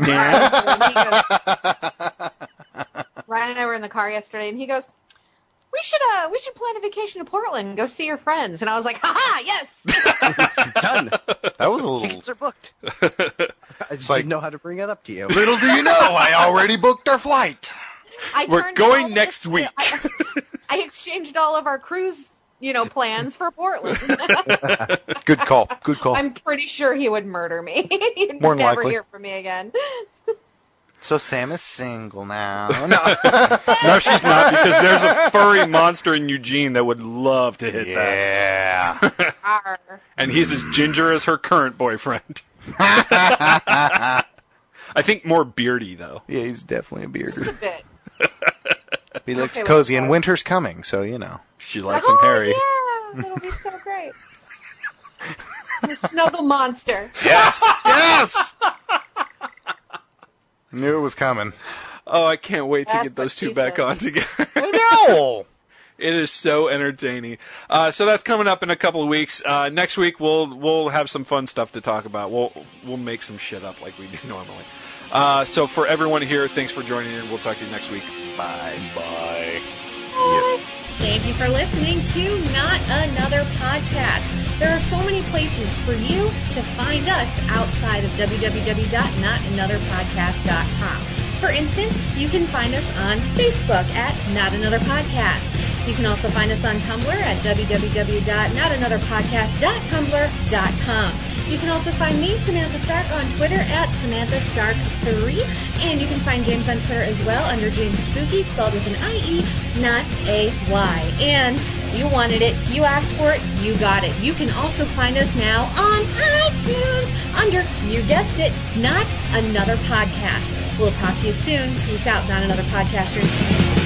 Speaker 12: Ryan and I were in the car yesterday, and he goes, we should plan a vacation to Portland and go see your friends. And I was like, haha, yes!
Speaker 11: Done.
Speaker 6: That was a little...
Speaker 11: Tickets are booked. I just
Speaker 6: like-
Speaker 11: didn't know how to bring it up to you.
Speaker 6: Little do you know, I already booked our flight.
Speaker 10: We're
Speaker 12: turned
Speaker 10: going
Speaker 12: all of
Speaker 10: next
Speaker 12: our-
Speaker 10: week.
Speaker 12: I exchanged all of our cruise, plans for Portland.
Speaker 6: Good call. Good call.
Speaker 12: I'm pretty sure he would murder me. You'd
Speaker 6: More than
Speaker 12: never
Speaker 6: likely.
Speaker 12: hear from me again.
Speaker 6: So Sam is single now.
Speaker 10: No, she's not, because there's a furry monster in Eugene that would love to hit
Speaker 6: Yeah.
Speaker 10: that.
Speaker 12: Arr.
Speaker 10: And he's as ginger as her current boyfriend. I think more beardy, though.
Speaker 6: Yeah, he's definitely a
Speaker 12: Just a
Speaker 6: bearder.
Speaker 12: bit.
Speaker 6: He looks
Speaker 12: okay with
Speaker 6: cozy,
Speaker 12: that.
Speaker 6: and winter's coming, so
Speaker 10: She likes him hairy.
Speaker 12: Yeah, that'll be so great. The snuggle monster.
Speaker 6: Yes! Yes! Knew it was coming.
Speaker 10: Oh, I can't wait to
Speaker 12: That's
Speaker 10: get those
Speaker 12: what
Speaker 10: two
Speaker 12: she
Speaker 10: back
Speaker 12: said.
Speaker 10: on together.
Speaker 6: I know!
Speaker 10: It is so entertaining. So that's coming up in a couple of weeks. Next week we'll have some fun stuff to talk about. We'll make some shit up like we do normally. So for everyone here, thanks for joining in. We'll talk to you next week. Bye.
Speaker 6: Bye.
Speaker 7: Thank you for listening to Not Another Podcast. There are so many places for you to find us outside of www.notanotherpodcast.com. For instance, you can find us on Facebook at Not Another Podcast. You can also find us on Tumblr at www.notanotherpodcast.tumblr.com. You can also find me, Samantha Stark, on Twitter at SamanthaStark3. And you can find James on Twitter as well under James Spooky, spelled with an I-E, not a Y. And you wanted it, you asked for it, you got it. You can also find us now on iTunes under, you guessed it, Not Another Podcast. We'll talk to you soon. Peace out, Not Another Podcasters.